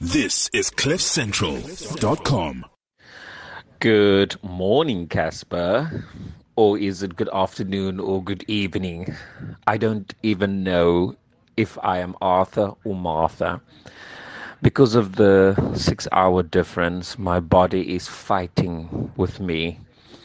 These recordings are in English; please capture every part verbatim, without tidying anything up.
This is cliff central dot com. Good morning, Casper. Or is it good afternoon or good evening? I don't even know if I am Arthur or Martha. Because of the six-hour difference, my body is fighting with me.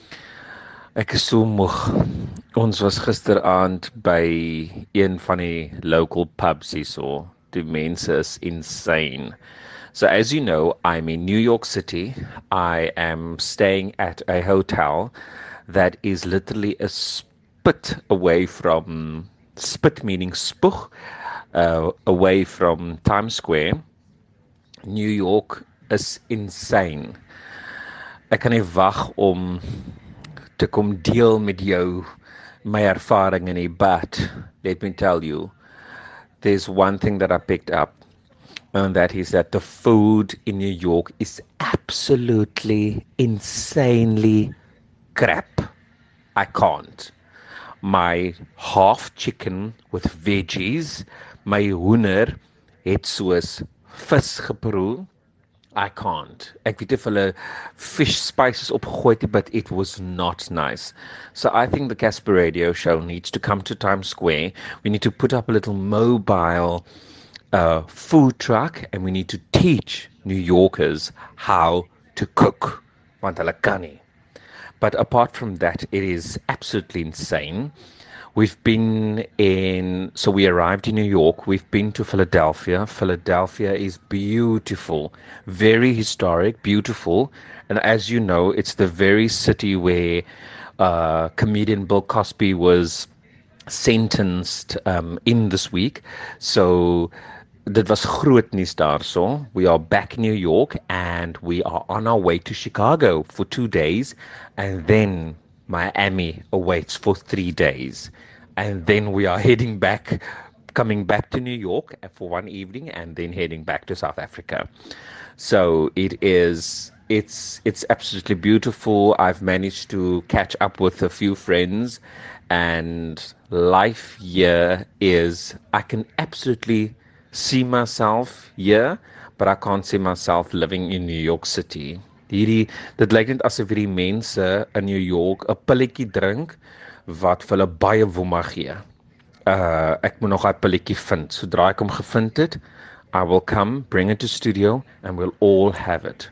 Ek is so moeg. Ons was gisteraand by een van die local pubs hierso. Die mense is insane. So as you know, I'm in New York City. I am staying at a hotel that is literally a spit away from, spit meaning spoeg, uh, away from Times Square. New York is insane. Ek kan nie wag om te kom deel met jou my ervaring in die bad. Let me tell you, there's one thing that I picked up, and that is that the food in New York is absolutely insanely crap. I can't. My half chicken with veggies, my hoender het soos vis geproe. I can't. Ek weet of hulle fish spices opgegooi het, but it was not nice. So I think the Casper Radio Show needs to come to Times Square. We need to put up a little mobile uh, food truck, and we need to teach New Yorkers how to cook. Want hulle kan nie. But apart from that, it is absolutely insane. We've been in, so we arrived in New York. We've been to Philadelphia. Philadelphia is beautiful, very historic, beautiful. And as you know, it's the very city where uh, comedian Bill Cosby was sentenced um, in this week. So dit was groot nuus daarso. We are back in New York and we are on our way to Chicago for two days. And then Miami awaits for three days. And then we are heading back, coming back to New York for one evening and then heading back to South Africa. So it is, it's, it's absolutely beautiful. I've managed to catch up with a few friends, and life here is, I can absolutely see myself here, but I can't see myself living in New York City. Hierdie, dit lyk net asof hierdie mense in New York 'n pilletjie drink wat vir hulle baie woema gee. Uh, ek moet nog 'n pilletjie vind. Sodra ek hom gevind het, I will come, bring it to studio, and we'll all have it.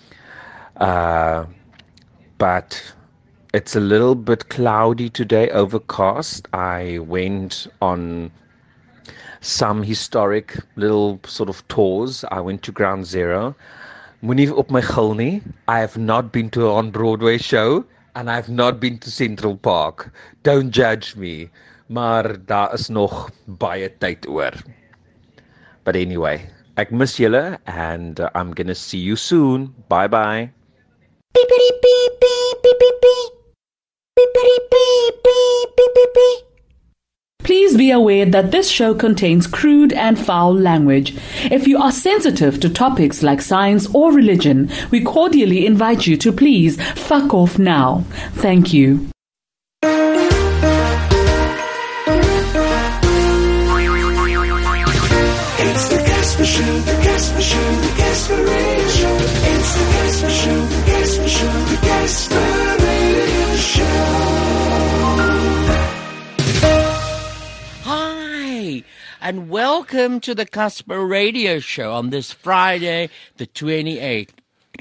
Uh, but it's a little bit cloudy today, overcast. I went on some historic little sort of tours. I went to Ground Zero. Moenie op my gil nie. I have not been to an on-Broadway show, and I have not been to Central Park. Don't judge me. Maar daar is nog baie tyd oor. But anyway, ek mis julle, and uh, I'm gonna see you soon. Bye-bye. Beep beep beep beep beep beep beep. Beep beep beep beep beep beep beep. Please be aware that this show contains crude and foul language. If you are sensitive to topics like science or religion, we cordially invite you to please fuck off now. Thank you. It's the Casper Show, the Casper Show, the Casper Radio Show. It's the Casper Show, the Casper Show, the Casper Radio Show. And welcome to the Casper Radio Show on this Friday, the twenty-eighth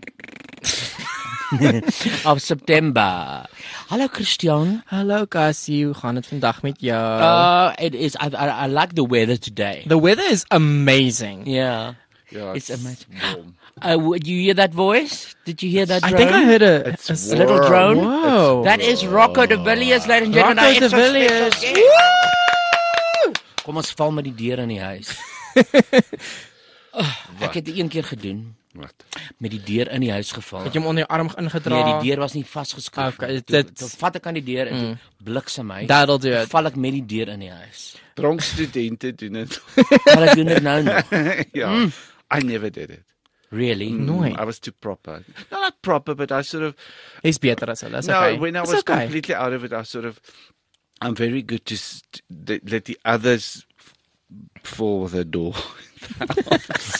of September. Hallo Christian. Hallo Cassie, hoe gaan het vandag met jou? Uh, it is. I, I, I like the weather today. The weather is amazing. Yeah, yeah it's, it's amazing. Warm. Uh, did you hear that voice? Did you hear that I drone? think I heard a, It's a a little drone. Whoa. That is Rocco de Villiers, ladies and gentlemen. Rocco Our de extra Villiers. special guest. Kom ons val met die deur in die huis. Oh, ek het dit een keer gedoen. Wat? Met die deur in die huis geval. Het jy hom onder jou arm ingedra? Nee, die deur was nie vasgeskroef. Okay, Toe- dit- toe vat ek aan die deur en mm. bliksem my. That'll do it. Val ek met die deur in die huis. Dronk studente doen dit. Maar ek doen dit nou nog. Ja. Mm. I never did it. Really? Mm, Nooit. I was too proper. No, not proper, but I sort of... Hy's beter as hulle, that's no, okay. when I It's was okay. completely out of it, I sort of... I'm very good to st- let the others fall the door.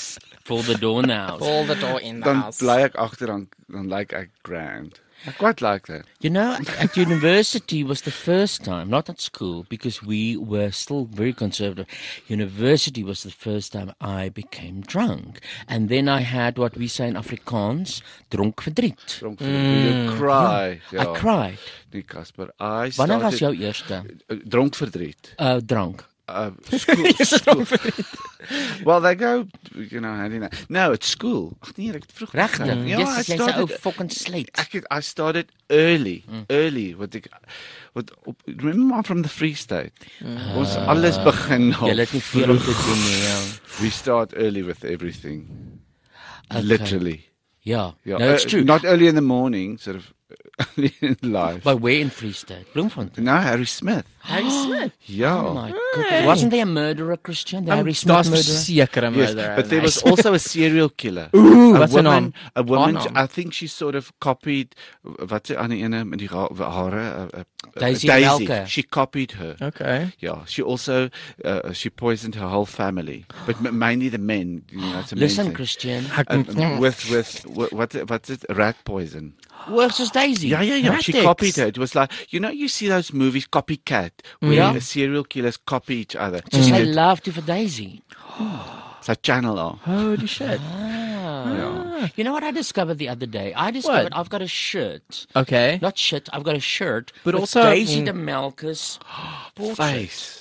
For the door in the house. All the door in the Dan house. bly ek agter dan dan lyk ek grand. I quite like that. You know, at university was the first time, not at school, because we were still very conservative. University was the first time I became drunk. And then I had what we say in Afrikaans, dronk verdriet. Dronk vir you cry. I cried. Nee, Casper, I Wanneer was started jou eerste uh, dronk verdriet. uh, drank? Uh, school, school. Well, they go, you know, hand in hand. No, it's school. Ag nee, ek het vroeg Regtig? begin. Ja, Yes, I jy's 'n ou started fucking slate. Ek het, I started early, early. Wat ek wat op, remember I'm from the Free State. Ons alles begin Jy het nie veel om te doen nie, ja. We start early with everything. Okay. Literally. Ja, Yeah. no, it's Uh, true. Not early in the morning, sort of early in life. But where in Free State? Bloemfontein. No, Harry Smith. Harry Smith. Yeah. Oh my goodness. Wasn't there a murderer, Christian? The Harry Smith Daar's murderer? verseker 'n Yes, murderer. but there was Nice. also a serial killer. Ooh, a what's her woman, name? a woman. Haar naam? I think she sort of copied. Wat se aan die ene met die ra- hare? Uh, uh, Daisy Daisy. Welke. She copied her. Okay. Yeah, she also uh, she poisoned her whole family, but m- mainly the men. You know, it's a Listen, main thing. Christian. Uh, with with what what what's it? Rat poison. Works as Daisy. Yeah, yeah, yeah. She Ratics. copied her. It was like, you know, you see those movies, Copycat, where Yeah. the serial killers copy each other. Just She they did- love to for Daisy. It's like Channel R. Holy shit. Ah. You know what I discovered the other day? I discovered I've got a shirt. Okay. Not shit, I've got a shirt. But with also- Daisy Mm. de Melkus portrait. Face.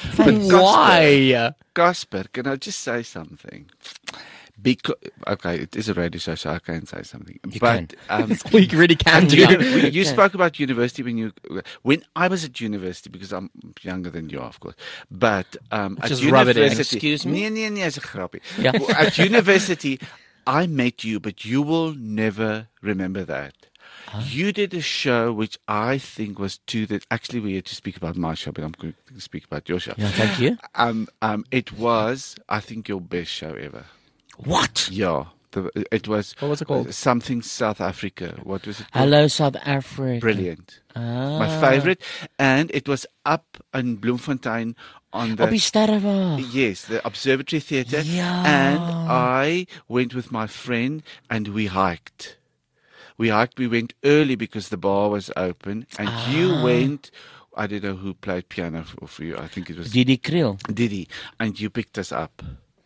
Why? Casper, can I just say something? Because okay, it is a radio show, so I can say something. You but can. um, We really can do. Yeah. you, you can. spoke about university when you when I was at university, because I'm younger than you are, of course. But um, at Just rub it in. university, Excuse me? Nee, nee, nee, is 'n grappie. Yeah. At university, I met you, but you will never remember that. You did a show which I think was too that actually we're here to speak about my show, but I'm going to speak about your show. Yeah, thank you. Um, um, it was, I think, your best show ever. What? Yeah, the, it was. What was it called? uh, Something South Africa. What was it called? Hello, South Africa. Brilliant. Ah. My favorite, and it was up in Bloemfontein on the Op die Sterrewaag. yes, the Observatory Theatre. Yeah. And I went with my friend, and we hiked. We hiked. We went early because the bar was open, and you Ah. went. I don't know who played piano for, for you. I think it was Didi Kriel. Didi, and you picked us up.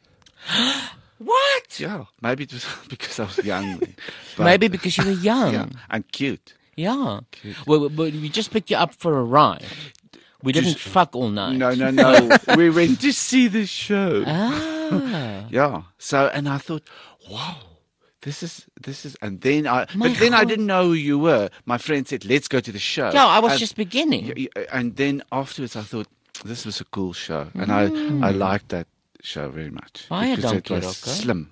What? Yeah, maybe it was because I was young. then. But- Maybe because you were young. yeah, and cute. Yeah. Well, but we just picked you up for a ride. We didn't Just- fuck all night. No, no, no. We went to see the show. Ah. Yeah. So, and I thought, wow, this is this is. And then I, My but then I God. didn't know who you were. My friend said, "Let's go to the show." Yeah, I was and, just beginning. y- y- And then afterwards, I thought this was a cool show, and I I liked that show very much Baie because it dankie, was Rocco. slim.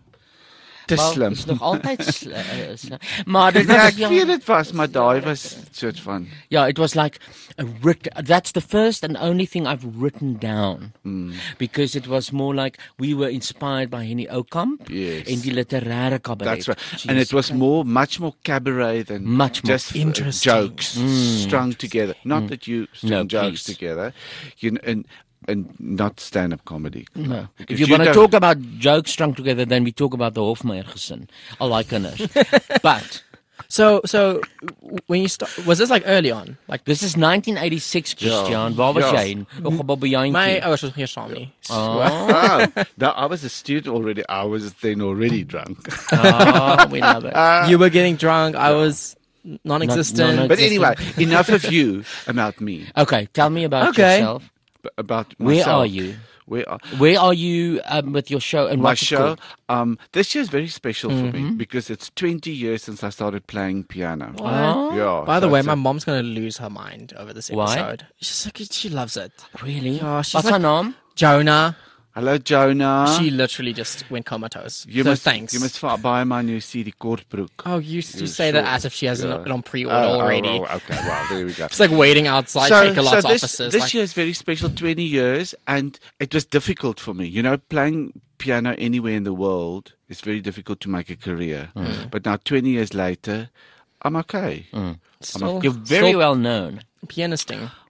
Te Wel, slim. is nog altyd sl uh, sl maar dit Ja, was ek ja, weet dit was, maar daai was soort van yeah, it was like a writ that's the first and only thing I've written down. Hmm. Because it was more like we were inspired by Henny Oukamp Yes. en die literêre cabaret. That's right. And it was more, much more cabaret than Much more just uh, interesting. jokes strung together. Not that you string No, jokes please. together, you know, and and not stand-up comedy. No. If Because you you want to don't- talk about jokes strung together, then we talk about the Hofmeyer gesin. Al daai kinders. But So, so w- when you start, was this like early on? Like this is nineteen eighty-six, Christian. Waar was Ja. jy? Nog 'n babbejantjie. my ouers was hier saam nie. So, Oh, no, I was a student already. I was then already drunk. Ah, we love it. you were getting drunk. I was non-existent. non- But anyway, enough of you about me. Okay, tell me about Okay. yourself. b- About Where myself. are you? Where are Where are you um, with your show and my what's it show? called? Um, this year is very special for Mm-hmm. me because it's twenty years since I started playing piano. Oh, Yeah. By the so way, it's my a- mom's gonna lose her mind over this Why? episode. She's like, she loves it. really? Ja, she's What's like- her naam? Jonah, Hello, Jonah. she literally just went comatose. You so must thanks. You must fi- buy my new C D, Kortbroek. Oh, you, you You say that sure? as if she has Yeah. it on pre-order Oh, oh, already. oh, okay, well, there we go. It's like waiting outside so, Takealot's so this, offices. this like, year is very special, twenty years, and it was difficult for me. You know, playing piano anywhere in the world is very difficult to make a career. Mm. But now, twenty years later, I'm okay. still, You're very still well known. pianisting.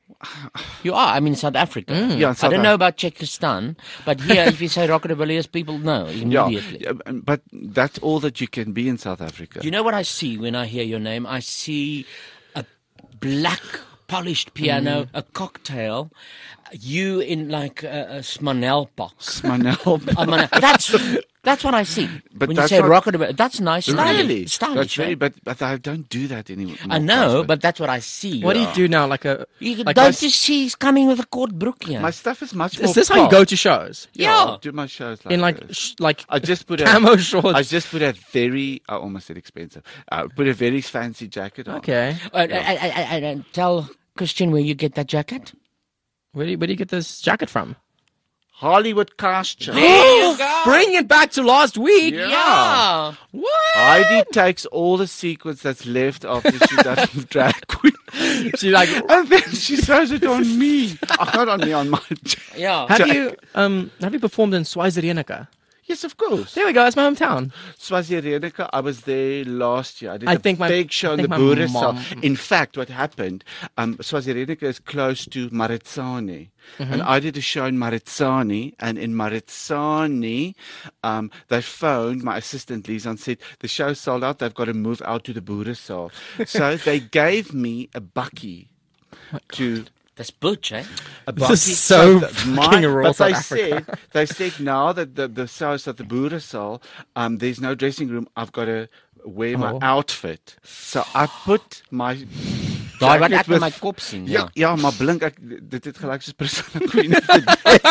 You are. I'm in South Africa. Yeah, in I South don't know Af- about Czechostan, but here, if you say Rockabilly's, people know Yeah, immediately. yeah, but that's all that you can be in South Africa. You know what I see when I hear your name? I see a black polished piano, a cocktail, you in like a, a Smanel box. Smanel. I mean, that's that's what I see. But when you that's say not- rockabilly, that's nice. Stylish, Really? stylish. That's very, eh? but, but I don't do that anymore. I know, but that's what I see. What do you do now? Like a You like don't a- you see he's coming with a cord brook here? My stuff is much more Is this how you pop. go to shows? Yeah, Yeah. I do my shows like In like this. sh- like I just put a camo shorts. I just put a very, I almost said expensive. I put a very fancy jacket on. Okay. Uh, I, I, I, I, I tell Christian where you get that jacket. Where do you, where do you get this jacket from? Hollywood costume. Bring it back to last week. Yeah. What? Heidi takes all the sequins that's left after she does drag queen. She's like, And then she throws it on me. Oh, not on me, on my jacket. Yeah. have you um have you performed in Swazirenica? Yes, of course. There we go. That's my hometown. Swazirenica, I was there last year. I did I a think my- big show I in think the my Boerisal. mom- In fact, what happened, um, Swazirenica is close to Maritsani. Mm-hmm. And I did a show in Maritsani, and in Maritsani, um, they phoned my assistant Lisa and said, the show's sold out, they've got to move out to the Boerisal. So they gave me a bucky to... That's butch, eh? A This bucky. is so the- fucking rural But they South Africa. said, they said now that the, the shows at the Boerisal, um, there's no dressing room, I've got to wear my Oh. outfit. So I put my... Daai wat jacket ek met with- my kop sien, Ja, ja. ja, maar blink ek dit het gelyk soos Priscilla Queen of the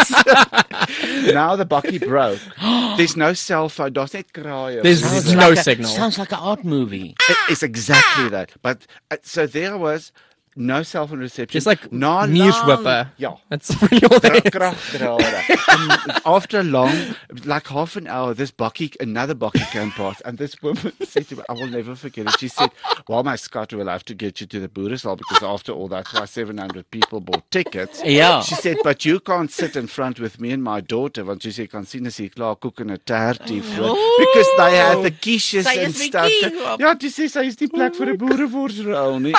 Desert. Now the bucky broke. There's no cell phone, daar's net kraaie. There's Sounds no like a- signal. Sounds like an art movie. It- It's exactly that. But uh, so there was no cell phone reception. Just like na news lang- whipper. Ja. That's really all Dra- that is. Kragdrader. And after a long, like half an hour, this bucky, another bucky came past, and this woman said to me, I will never forget it. She said, well, my Scott, we'll have to get you to the Boerisal, because after all, that's why seven hundred people bought tickets. Yeah. She said, but you can't sit in front with me and my daughter, want jy sê kan sien as jy klaar koek en 'n taartie voor, because they had the quiches Sy and is my stuff. kie. Ja, jy sê sy is nie plek vir 'n boereworsrol nie.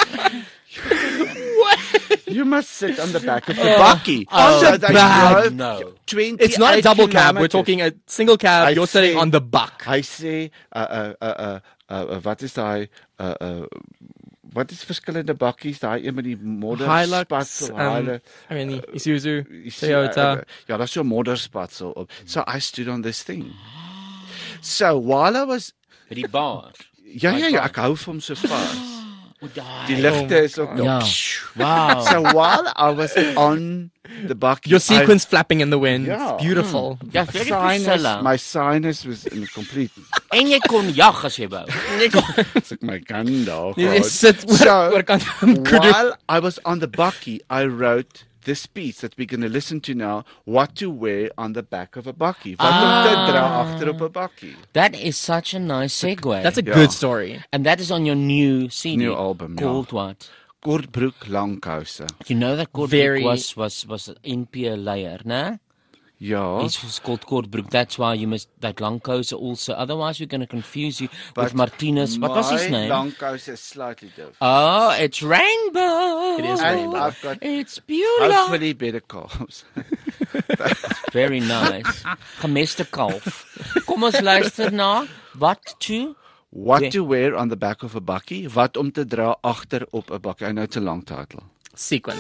You must sit on the back of the bucky. On So the they back? drove No. twenty-eight It's not a double cab. We're kilometers. talking a single cab. I You're sitting see. on the buck. Hy sê uh uh uh uh, uh wat is daai uh uh wat is verskillende bakkies, daai een met die modder Hilux, spatsel, um, Hilux. I mean, the Isuzu, You see, uh, Toyota. uh, Ja, daar's so 'n modderspatsel op. So I stood on this thing. So while I was Met die bar. ja ja ja, ek hou vir hom so vas. O, daai. Die ligte is ook Ja. Wow. So while I was on the bucky, Your I- sequins flapping in the wind. Yeah. It's beautiful. Ja, very sinus, Priscilla. my sinus was in complete. En jy kon jag as jy wou. As ek my gun daar You gehad. just sit So, oor kant van kudu. while I was on the bucky, I wrote this piece that we're going to listen to now, what to wear on the back of a bucky. Wat om te dra agter op 'n bucky. That is such a nice segue. That's a Yeah. good story. And that is on your new C D. New album, ja. Called what? Kort broek, lang kouse. You know that Kort Very- was was was an N P layer, né? Ja. It was called Kortbroek. That's why you must that long coat also. Otherwise, we're going to confuse you with Martinez. What was his my name? lang kouse is slightly different. Oh, it's rainbow. It is And rainbow. I've got It's beautiful. hopefully better calves. Very nice. Gemeste kalf. Kom ons luister na wat toe. What We- to wear on the back of a bucky? Wat om te dra agter op 'n bucky? I know it's a long title. Sequence.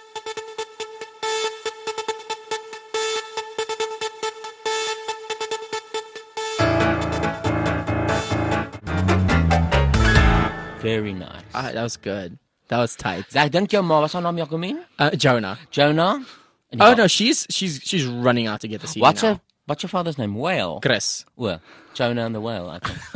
Very nice. Ah, that was good. That was tight. Ek dink jou ma was haar naam Jacomine? Uh, Jonah. Jonah? En Oh die- no, she's she's she's running out to get the C D What's now. her what's your father's name? Whale. Chris. Well, Jonah and the whale, I think.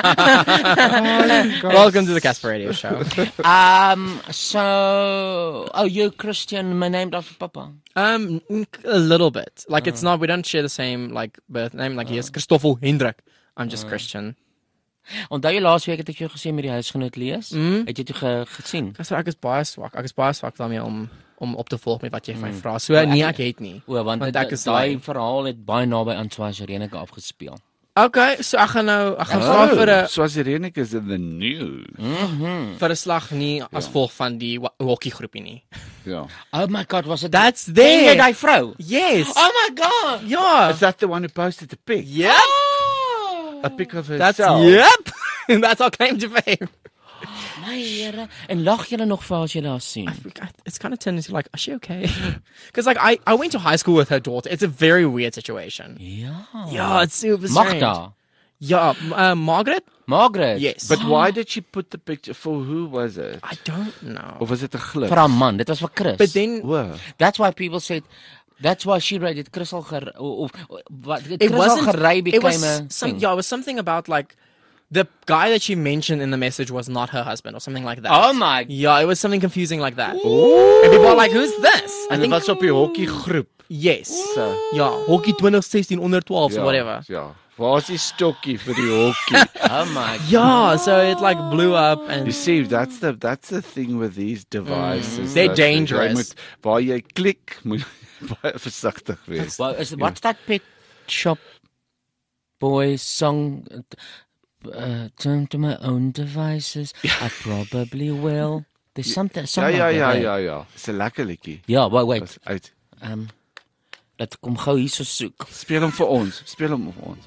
Welcome to the Casper Radio Show. Um so oh you're Christian, my named after Papa. Um, a little bit. Like it's not. We don't share the same like birth name. Like he is Christoffel Hendrik. I'm just Christian. Onthou jy laasweek het ek jou gesê met die huisgenoot lees? Mm. Het jy toe ge, gesien? Ek sê ek is baie swak. Ek is baie swak daarmee om om op te volg met wat jy vir my Mm. vra. So nee, ek het nie. O, want, Want want ek is daai lui. verhaal het baie naby aan Swazirenica afgespeel. Okay, so ek gaan nou ek gaan Oh, vra vir 'n Swaziland is in the news. vir 'n slag nie as gevolg van die wa- hockeygroepie nie. Yeah. Oh my god, was it That's Ken jy there. daai vrou? Yes. Oh my god. Ja. Is that the one who posted the pic? Yep. A pic of That's herself? yep. That's our claim to fame. My Here. En lag julle nog vir as julle haar sien? It's kind of turned into like, is she okay? Because like I, I went to high school with her daughter. It's a very weird situation. Ja. Yeah, it's super strange. Magda. Yeah, uh, Margaret. Margaret. Yes, But why did she put the picture? For who was it? I don't know. Or was it a glitch? Vir haar man, dit was vir Chris. But then Whoa. That's why people said that's why she rated Chris al ger of wat it Chris al wasn't. gery It became was a some. thing. Yeah, it was something about like the guy that she mentioned in the message was not her husband or something like that. Oh my. Yeah, it was something confusing like that. And people are like, "Who's this?" I En dit think was op die hockeygroep. yes. So, Yeah, hockey twenty sixteen onder twaalf ja, or whatever. Ja. Waar is die stokkie vir die hockey? Oh my. Yeah, so it like blew up You and see, that's the that's the thing with these devices. They're dat jy dangerous. Moet, waar jy klik, moet jy baie versigtig wees. Well, is what's that Pet Shop Boys song? Uh, turn to my own devices. I probably will. There's something. Ja, something ja, like ja, that, ja, ja. Dis 'n lekker liedjie. Ja, wait, wait. Was uit. Um, laat kom gou hierso soek. Speel hom vir ons. Speel hom vir ons.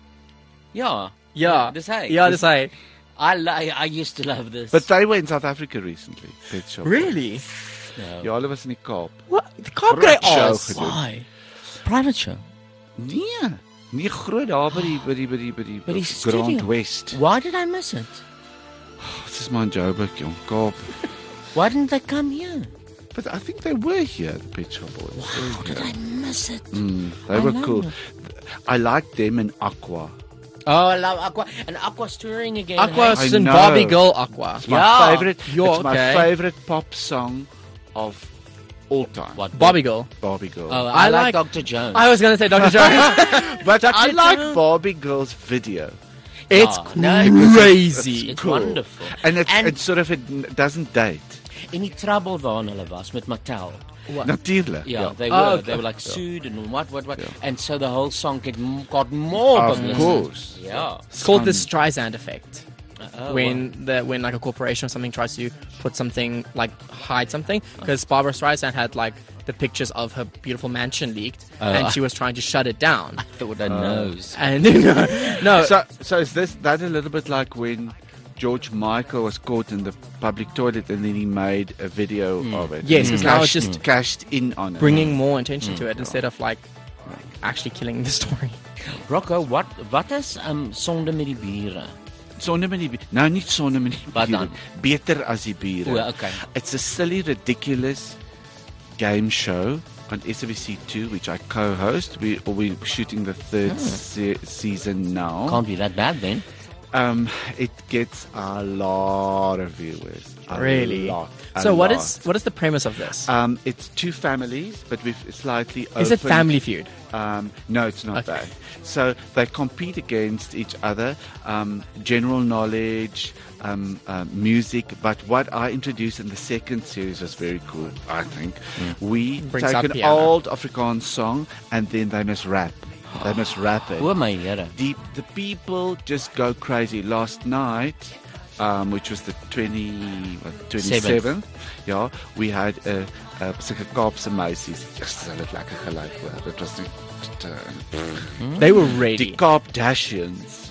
Ja. yeah, Dis hy. yeah, this I I li- I used to love this. But they were in South Africa recently. Pet Shop. really. no. Ja, hulle was in die Kaap. What? The car great Show ass. gedoen. Why? Private show. Nee, nie groot daar by die by die by die by die By die Grand studio. West. Why did I miss it? Dit is maar in Joburg, jong. Kaap. Why didn't they come here? But I think they were here, the Pet Shop Boys. How did I miss it? Mm, they I were know. cool. I liked them in Aqua. Oh, I love Aqua. And Aqua's touring again. Aqua hey? I and know. Barbie Girl Aqua. It's my Yeah. favorite. You're it's my okay. favorite pop song of all time. What? Barbie Girl. Barbie Girl. Oh, I, I like, like- Doctor Jones. I was gonna say Doctor Jones. but I Doctor like Jones. Barbie Girl's video. It's Oh, no, it's- crazy. It's Cool. wonderful. And it's, And- it's sort of, it n- doesn't date. Any trouble waarna hulle was met Mattel. Natuurlijk. Yeah, they were. Oh, okay. They were like sued and what, what, what. And so the whole song get, m- got more Of publicity. course. Yeah. It's called the Streisand effect. Oh, when the when like a corporation or something tries to put something like hide something, because Barbara Streisand had like the pictures of her beautiful mansion leaked, Oh, and I- she was trying to shut it down. I thought I knows. And no, no, So, so is this that a little bit like when George Michael was caught in the public toilet and then he made a video of it? Yes, He because now it's cashed- just cashed in on it. bringing more attention to it instead of like actually killing the story. Rocco, what wat is um sonde met die bure? Sonde met die bure. Nou nie sonde met die Wat bure. dan? Beter as die bure. O, okay. It's a silly, ridiculous game show on S A B C two, which I co-host. We we're shooting the third se- season now. Can't be that bad then. Um, it gets a lot of viewers. A Really? lot, a So what lot. is what is the premise of this? Um, it's two families, but we've slightly Is it opened- Family Feud? Um, no, it's not Okay. that. So they compete against each other, um, general knowledge, um, uh, music. But what I introduced in the second series was very cool, I think. We Brings take out an piano. old Afrikaans song and then they must rap. They must rap it. O my Here. The, the people just go crazy. Last night, um, which was the twenty, what, twenty-seventh, yeah, we had a, a sulke Kaapse meisies. Yes, hulle het lekker gelyk hoor. Dit was net uh, They were die ready. Kaapdashians.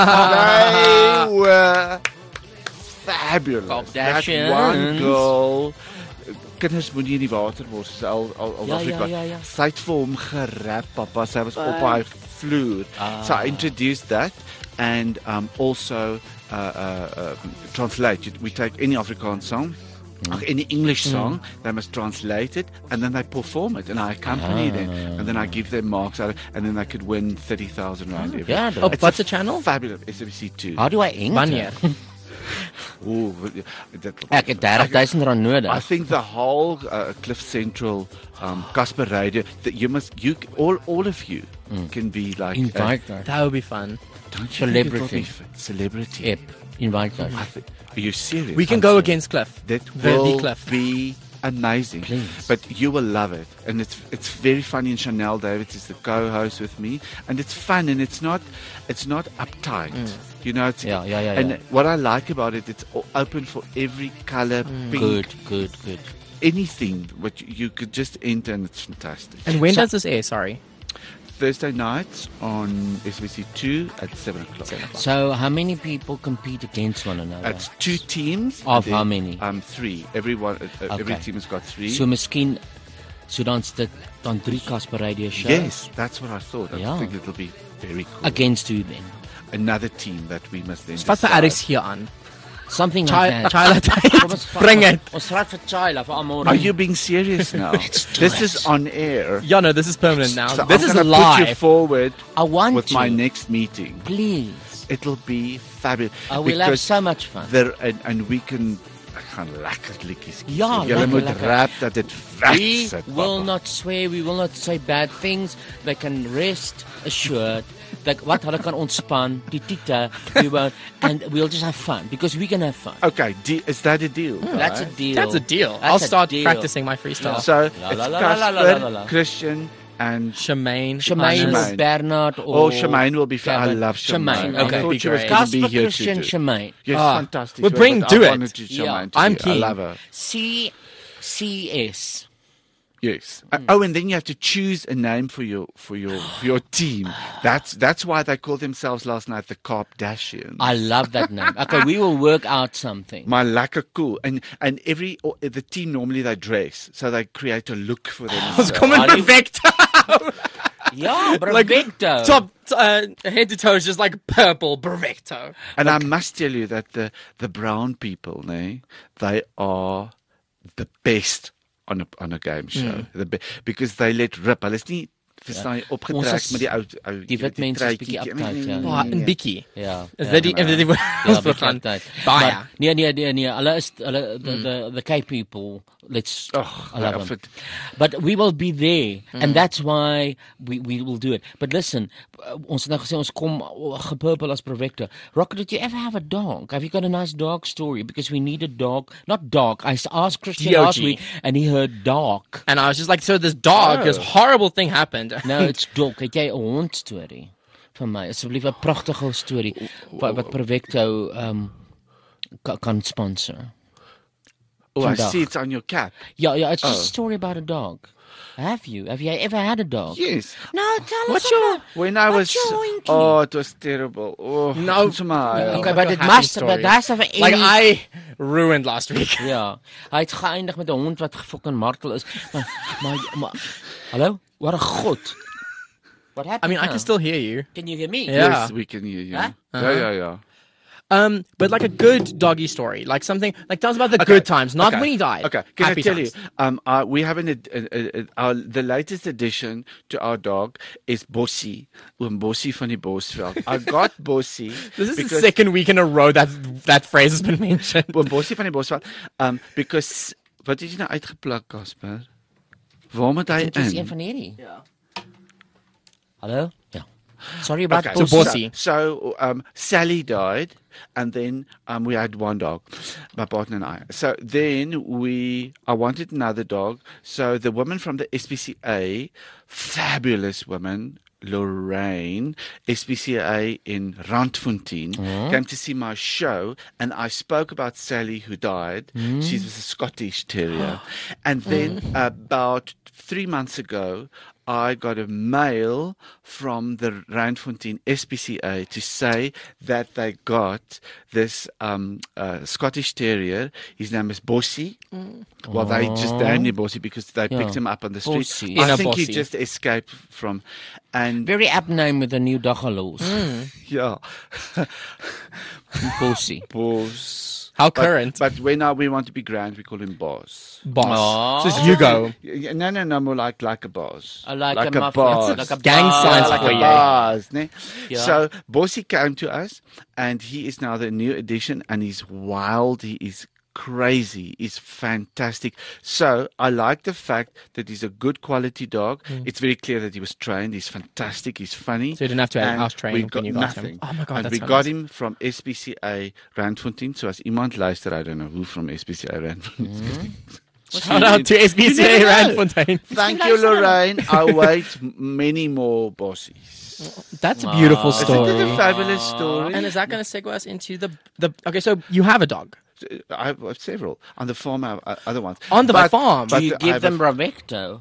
They were fabulous. That Kaapdashians. one girl. Kinders moet nie in die water word soos al al, al Ja, Afrika. ja, ja, ja. Sy het vir hom gerap, papa. Sy was op haar vloer. So I introduced that and um, also uh, uh, uh, translate. We take any Afrikaans song, or any English song, they must translate it and then they perform it and I accompany them and then I give them marks out of, and then they could win thirty thousand rand every. Ja, Oh, dat- what's the channel? Fabulous. S A B C two. How do I enter? Wanneer? Ooh, that, Ek het dertig duisend rand I nodig. think the whole uh, Cliff Central, um, Casper Radio, that you must, you all, all of you can be like Invite uh, her. That would be fun. don't you think it will Celebrity. be f- celebrity. Yep. Invite her. I think, are you serious? We can go against Cliff. That The- the will Cliff. be amazing. Please. But you will love it, and it's it's very funny. And Chanel Davids is the co-host with me, and it's fun, and it's not it's not uptight. You know, it's, Yeah, yeah, yeah, And yeah. what I like about it, it's o- open for every color, pink, Good, good, good. anything. What you, you could just enter, and it's fantastic. And when So- does this air? Sorry. Thursday nights on S B C two at seven o'clock. So, how many people compete against one another? It's two teams. Of and how then, many? Um, three. Everyone, uh, uh, every Okay. team has got three. So, miskien, so dan's dit dan drie Casper Radio shows. Yes, that's what I thought. I Yeah. think it'll be very cool. Against who then? Another team that we must then Wat vir decide. Alex hier aan? Something Chai- like that. Chila Kom ons Tyd. Bring it. Ons vraag vir Chila vir almal. Are you being serious now? This is on air. Yeah, no, this is permanent now. So this I'm is gonna put you live. forward I want with to. my next meeting. Please. It'll be fabulous. I will have because so much fun. there and, and we can ek gaan lekker liedjies kies. Ja, Julle lekker, moet lekker. rap dat dit We weg sit. will papa. not swear, we will not say bad things. They can rest assured that wat hulle kan ontspan, die tita, we won't, and we'll just have fun because we can have fun. Okay, de- is that a deal? That's a guys? deal. That's a deal. That's I'll a start deal. practicing my freestyle. So La, it's la, la, la, la, la, la, Casper, la. Christian, and Shemaine. Shemaine Hannes. or Bernard or oh, Shemaine will be fun. I Kevin. love Shemaine. Shemaine, I okay. thought Be she was great. going to be Casper, here Christian, too. Shemaine. Yes, Ah, fantastic. we'll She was- bring- but do I it. wanted to Yeah, Shemaine to I'm be- I keen. love her. C C S. Yes. Uh, oh, and then you have to choose a name for your for your for your team. That's that's why they called themselves last night the Kardashians. I love that name. Okay, we will work out something. My lekker cool. And and every or, the team normally they dress, so they create a look for themselves. Kom in Are you- perfect. Ja, Like perfecto. top uh, head to toe is just like purple perfecto. And I must tell you that the the brown people, nee, they are the best on a on a game show. The be, because they let rip. Hulle is nie verstaan jy Ons opgetrek is- met die ou ou die wit mense is bietjie truitjie. uptight, ja. Oh, en Bikkie. Ja. Is ja, dit die man. is dit die Ja, ons begin? tyd. Baie. Maar nee nee nee nee, hulle is hulle the, the the Cape people. Let's Ugh, I love of them. it. But we will be there and that's why we we will do it. But listen, uh, ons het nou gesê ons kom uh, gepurple as Provector. Rocket, did you ever have a dog? Have you got a nice dog story? Because we need a dog, not dog. I s- asked Christian D O G. last week and he heard dog. And I was just like, so this dog, Oh. this horrible thing happened. No, it's dog. Het jy 'n hond storie vir my? Asseblief 'n pragtige storie wat wat Provecto um ka- kan sponsor. Oh, I vandag. see it's on your cap. Yeah, yeah, it's just Oh. a story about a dog. Have you? Have you ever had a dog? Yes. No, tell What's us your- about When I was what's your oinkie? oh, it was terrible. Oh, No. to my Okay, Oh, but a it happy must, story. but that's of any. Like I ruined last week. Ja, hy het geëindig met 'n hond wat fucking martel is. Maar, maar, maar hallo? Wat 'n god. What happened? I mean, I now? can still hear you. Can you hear me? Yeah. Yes, we can hear you. Huh? Yeah, yeah, yeah. Um, but like a good doggy story, like something like tell us about the Okay, good times, not okay, when he died. Okay, can Happy I tell times. you? Um, uh, we have an ad- uh, uh, uh, our, the latest addition to our dog is Bossy, um, Bossy van die Bosveld. I got Bossy. This is the because second week in a row that that phrase has been mentioned. Oom Bossy van die Bosveld. Um, because wat het jy nou uitgeplak, Casper? Waar moet hy Dit is een in? van hierdie. Ja. Hallo? Ja. Sorry about Okay, So Bossy. Bossy. So, so um, Sally died, and then um, we had one dog, my partner and I. So then we, I wanted another dog. So the woman from the S P C A, fabulous woman, Lorraine, S P C A in Randfontein, came to see my show, and I spoke about Sally who died. She was a Scottish Terrier. And then about three months ago, I got a mail from the Randfontein S P C A to say that they got this um, uh, Scottish Terrier. His name is Bossy. Well, they just named him Bossy because they Yeah. picked him up on the street. Bossy. I In a think he Bossy. just escaped from, and Very apt name with a new daggalos. yeah, Bossy. Boss. How But- current. But when now we want to be grand, we call him Boss. Boss. Oh. So it's Hugo. Yeah, No, no, no, more like like a boss. I like, like a, a mafia, boss. like a Gang boss. signs like for a you. boss, ne? Yeah. So Bossy came to us, and he is now the new addition, and he's wild. He is crazy. He's fantastic. So I like the fact that he's a good quality dog. It's very clear that he was trained. He's fantastic. He's funny. So you didn't have to And house training we got when you got nothing. him. Oh my God, and that's we so got nice. him from S P C A Randfontein. So as iemand luister, I don't know who from S P C A Randfontein. Shout out to S B C You A never know. Randfontein. Thank you, Lorraine. I wait m- many more bossies. That's a beautiful Aw. story. Isn't it a fabulous story? And is that going to segue us into the the? Okay, so you have a dog I have several. On the farm, I have uh, other ones. on the But- farm. but Do you I give have them a- Bravecto?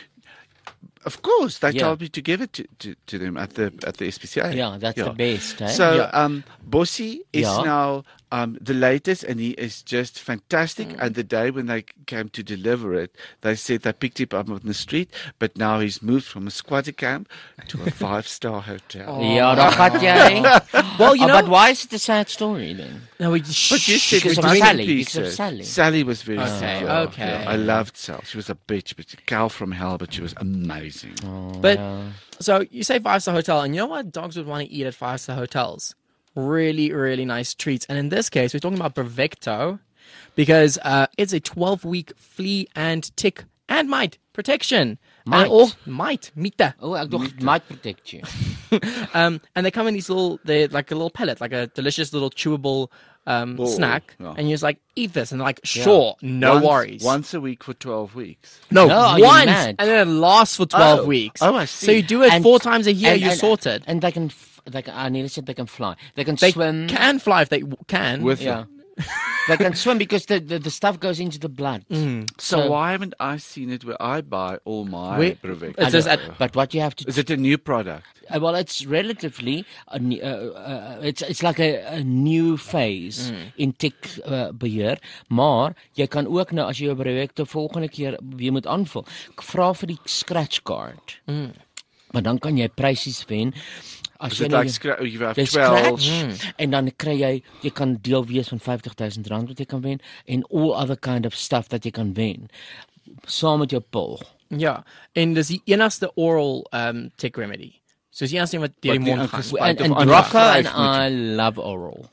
Of course, they Yeah. told me to give it to, to, to them at the at the S P C A. Yeah, that's the best. Eh? So Yeah. um, Bossy is Yeah. now um, the latest, and he is just fantastic. Mm. And the day when they came to deliver it, they said they picked him up on the street, but now he's moved from a squatter camp to a five-star hotel. Ja, dat gaat jy. Well, you Oh, know, but why is it a sad story then? no, we, But you said Because it of was Sally, in because of pieces. Sally. Sally was very Okay, sweet. okay. Yeah, I loved Sally. She was a bitch, but a cow from hell, but she was amazing. But yeah. so you say five star hotel, and you know what dogs would want to eat at five star hotels? Really, really nice treats. And in this case, we're talking about Bravecto because uh, it's a twelve week flea and tick and mite protection. Mite? And all, mite, mite. Oh, ek dog it might protect you. Um, and they come in these little, they're like a little pellet, like a delicious little chewable um, Ball, snack. yeah. And you're just like, eat this. And they're like, sure, no once, worries. Once a week for twelve weeks. no, No, are you once. mad? And then it lasts for twelve Oh. weeks. Oh, I see. So you do it And- four times a year, and- you're and- sorted. And they can, f- they can, I nearly said they can fly. They can They swim. can fly if they w- can. With Yeah. They can swim because the, the, the stuff goes into the blood. Mm. So, So- why haven't I seen it where I buy all my Where- Bravecto? It says at- But what you have to Is it a new product? Uh, well, it's relatively a, ne- uh, uh, it's it's like a, a new phase Mm. in tick uh, beheer, maar jy kan ook nou as jy jou Bravecto volgende keer weer moet aanvul, k- vra vir die scratch card. Mm. Maar dan kan jy prysies wen. As Is jy it nou like jou- scra- you have jy twelve? scratch en dan kry jy jy kan deel wees van vyftig duisend rand wat jy kan wen en all other kind of stuff dat jy kan wen saam met jou pil. Ja, en dis die enigste oral um, tick remedy. So dis die enigste een wat deur die Wat nie mond gaan. ingespuit And, of and aangevryf Rocco and moet I love oral.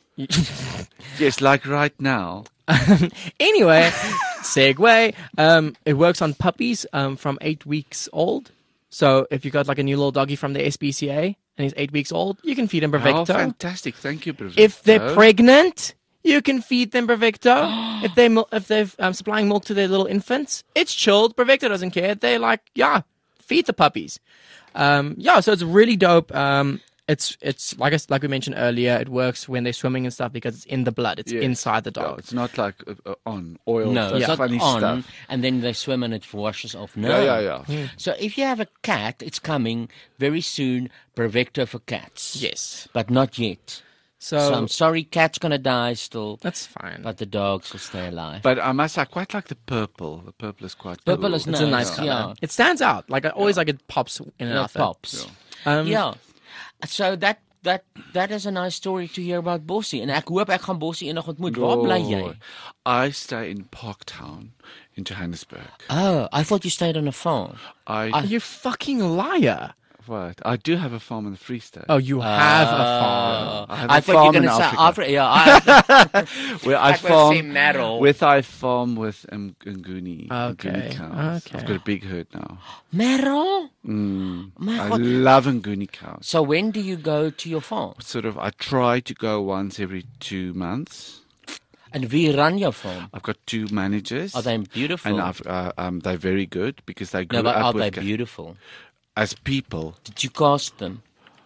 Yes, like right now. Anyway, segue. Um, it works on puppies um, from eight weeks old. So if you got like a new little doggy from the S P C A and he's eight weeks old, you can feed him Oh, Bravecto. fantastic. Thank you, Bravecto. If they're pregnant, you can feed them Bravecto. if they mil- if they're um, supplying milk to their little infants, it's chilled. Bravecto doesn't care. They're like, yeah, feed the puppies. Um, yeah, so it's really dope. Um, it's it's like I, s- like we mentioned earlier. It works when they're swimming and stuff because it's in the blood. It's Yes. inside the No, dog. it's not like uh, uh, on oil. No, that's it's not funny on, stuff. and then they swim and it washes off. No. Yeah, yeah, yeah. So if you have a cat, it's coming very soon. Bravecto for cats. Yes. but not yet. So, So I'm sorry, cat's gonna die still, that's fine. but the dogs will stay alive. But I must say, I quite like the purple. The purple is quite Purple cool. is It's a nice nice, color. yeah. It stands out. Like I always like it pops in and It out. pops. Um, Yeah. So that that that is a nice story to hear about Bossy. En ek hoop ek gaan Bossy eendag ontmoet. Waar bly jy? Oh, I stay in Parktown in Johannesburg. Oh, I thought you stayed on a farm. I You fucking liar. what? I do have a farm in the Free State. Oh, you have a farm. I have I a thought you farm were in going to say Africa. Africa. Yeah, I, where I Ek wou sê farm Merrill. with I farm with um, Nguni. Okay, Nguni cows. okay. I've got a big herd now. Merrill. Mm. My I God. love Nguni cows. So when do you go to your farm? Sort of, I try to go once every two months. And wie run your farm? I've got two managers. Are they beautiful? And I've, uh, um, they're very good because they grew no, but up are with they ca- beautiful? as people. Did you cast them?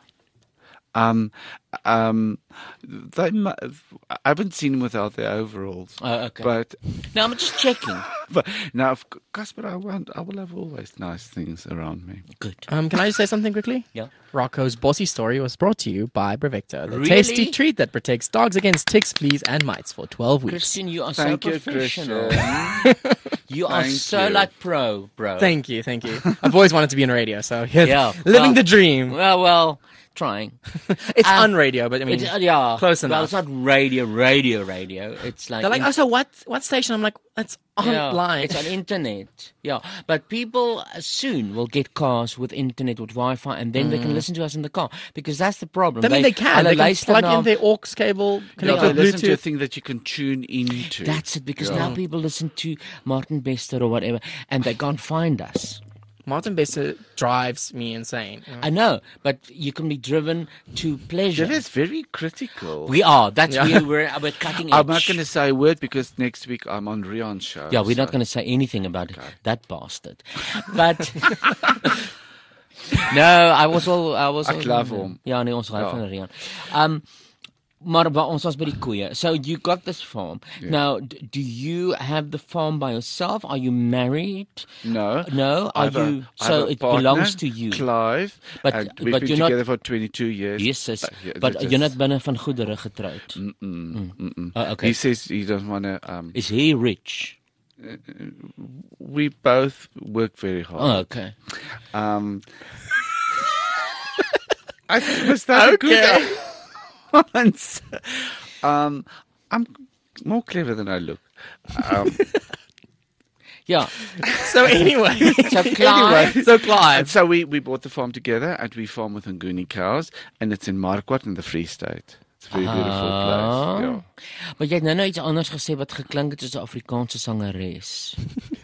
Um, um, they. mu- I haven't seen them without their overalls. Oh, okay. But, No, I'm just checking. but now, of c- Casper, I want. I will have always nice things around me. Good. Um, can I just say something quickly? Yeah. Rocco's bossy story was brought to you by Bravecto, the Really? tasty treat that protects dogs against ticks, fleas, and mites for twelve weeks. Christian, you are Thank so you, professional. Christian. You are Thank so you. like pro, bro. Thank you, thank you. I've always wanted to be in radio, so here's Yeah, living well- the dream. Well, well, trying. It's um, on radio, but I mean, It's, uh, yeah, close Well, enough. it's not radio, radio, radio. It's like they're like, in- oh, so what? What station? I'm like, that's yeah, online. it's on internet. Yeah, but people uh, soon will get cars with internet with Wi-Fi, and then they can listen to us in the car because that's the problem. I mean, they can. hulle They can luister plug na- in their aux cable, Yeah, connect they with listen to a Bluetooth. thing that you can tune into. That's it, because Yeah. now people listen to Martin Bester or whatever, and they can't find us. Martin Besser drives me insane. I know, but you can be driven to pleasure. That is very critical. We are. That's Yeah. where we're, we're cutting edge. I'm not going to say a word because next week I'm on Rion's show. Yeah, we're not so- going to say anything about it, that bastard. But no, I was al I was Ek al- love hom. Ja, nee, ons hou Ja. van Rian. Um maar waar ons was by die koeie. So you got this farm. Now, d- do you have the farm by yourself? Are you married? No. No, I are have a- you I so have a it partner, belongs to you. Clive. But- and we've but been you're not- together for twenty-two years. Jesus, But, yeah, but that's you're not just- binne van goedere getroud. Mm-mm, mm-mm. Oh, okay. He says he doesn't want to. Um, Is he rich? we both work very hard. Oh, okay. Um, I was that a good answer? Um, I'm more clever than I look. Um, Yeah. So anyway, So Clive, so and Clive. so we, we bought the farm together, and we farm with Nguni cows, and it's in Marquardt in the Free State. It's a very beautiful Ah. place. Yeah. Maar jy het nou nou iets anders gesê wat geklink het soos 'n Afrikaanse sangeres.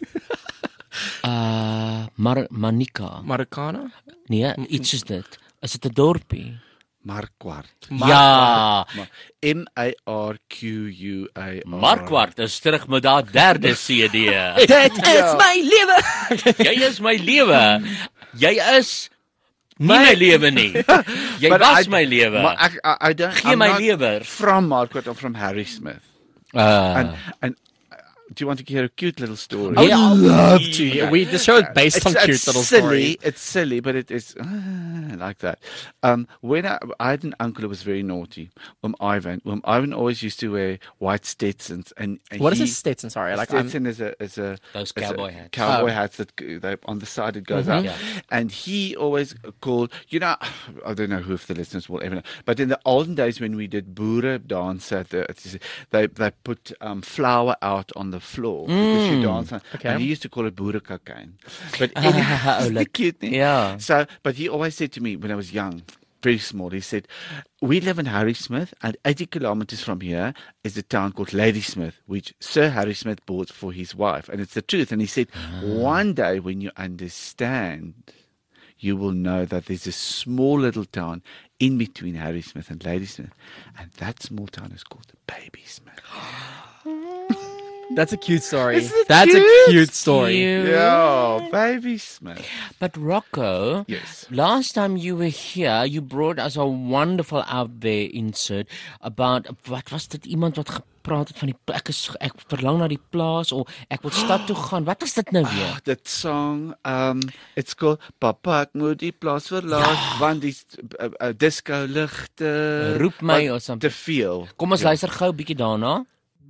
Uh Mar Manika. Marikana? Nee, iets soos dit. Is dit 'n dorpie? Marquardt. Ja. M A R Q U A R. Markwart is terug met daai derde C D. Dit is my lewe. Jy is my lewe. Jy is nie my lewe nie. Jy But was I- my lewe. Maar ek, I, I don't. Gee I'm my not lewer. From Marquardt, I'm from Harry Smith. Uh, And and uh, do you want to hear a cute little story? I would Yeah. love to. Yeah, we the show is based it's, on cute it's little silly. stories. It's silly, but it is uh, like that. Um, when I, I had an uncle who was very naughty, um, Ivan. Um, Ivan always used to wear white Stetsons, and, and What is he, a Stetson? Sorry, like I'm, Stetson is a is a Those is a cowboy hats. Cowboy Oh. hats that g- they on the side it goes Mhm. up, Yeah. and he always called. You know, I don't know who if the listeners will ever know, but in the olden days when we did boere dance at the, they they put um, flour out on the floor because you dance. On, Okay. And he used to call it boere cocaine. But Ah, anyway, oh, like- cute, nee? yeah. So, but he always said to me when I was young, very small, he said, we live in Harrismith, and eighty kilometers from here is a town called Ladysmith, which Sir Harry Smith bought for his wife. And it's the truth. And he said, one day when you understand, you will know that there's a small little town in between Harrismith and Ladysmith. And that small town is called Babysmith. that's a cute story. Isn't it That's cute? a cute story. Cute. Yeah, Babysmith. But Rocco, Yes. last time you were here, you brought us a wonderful out there insert about wat was dit iemand wat gepraat het van die ek is ek verlang na die plaas of ek wil stad toe gaan. Wat is dit nou weer? That song, um, it's called Papa, ek moet die plaas verlaat, want die uh, uh, disco ligte Roep my wat or something. te veel. Kom ons Ja. luister gou 'n bietjie daarna.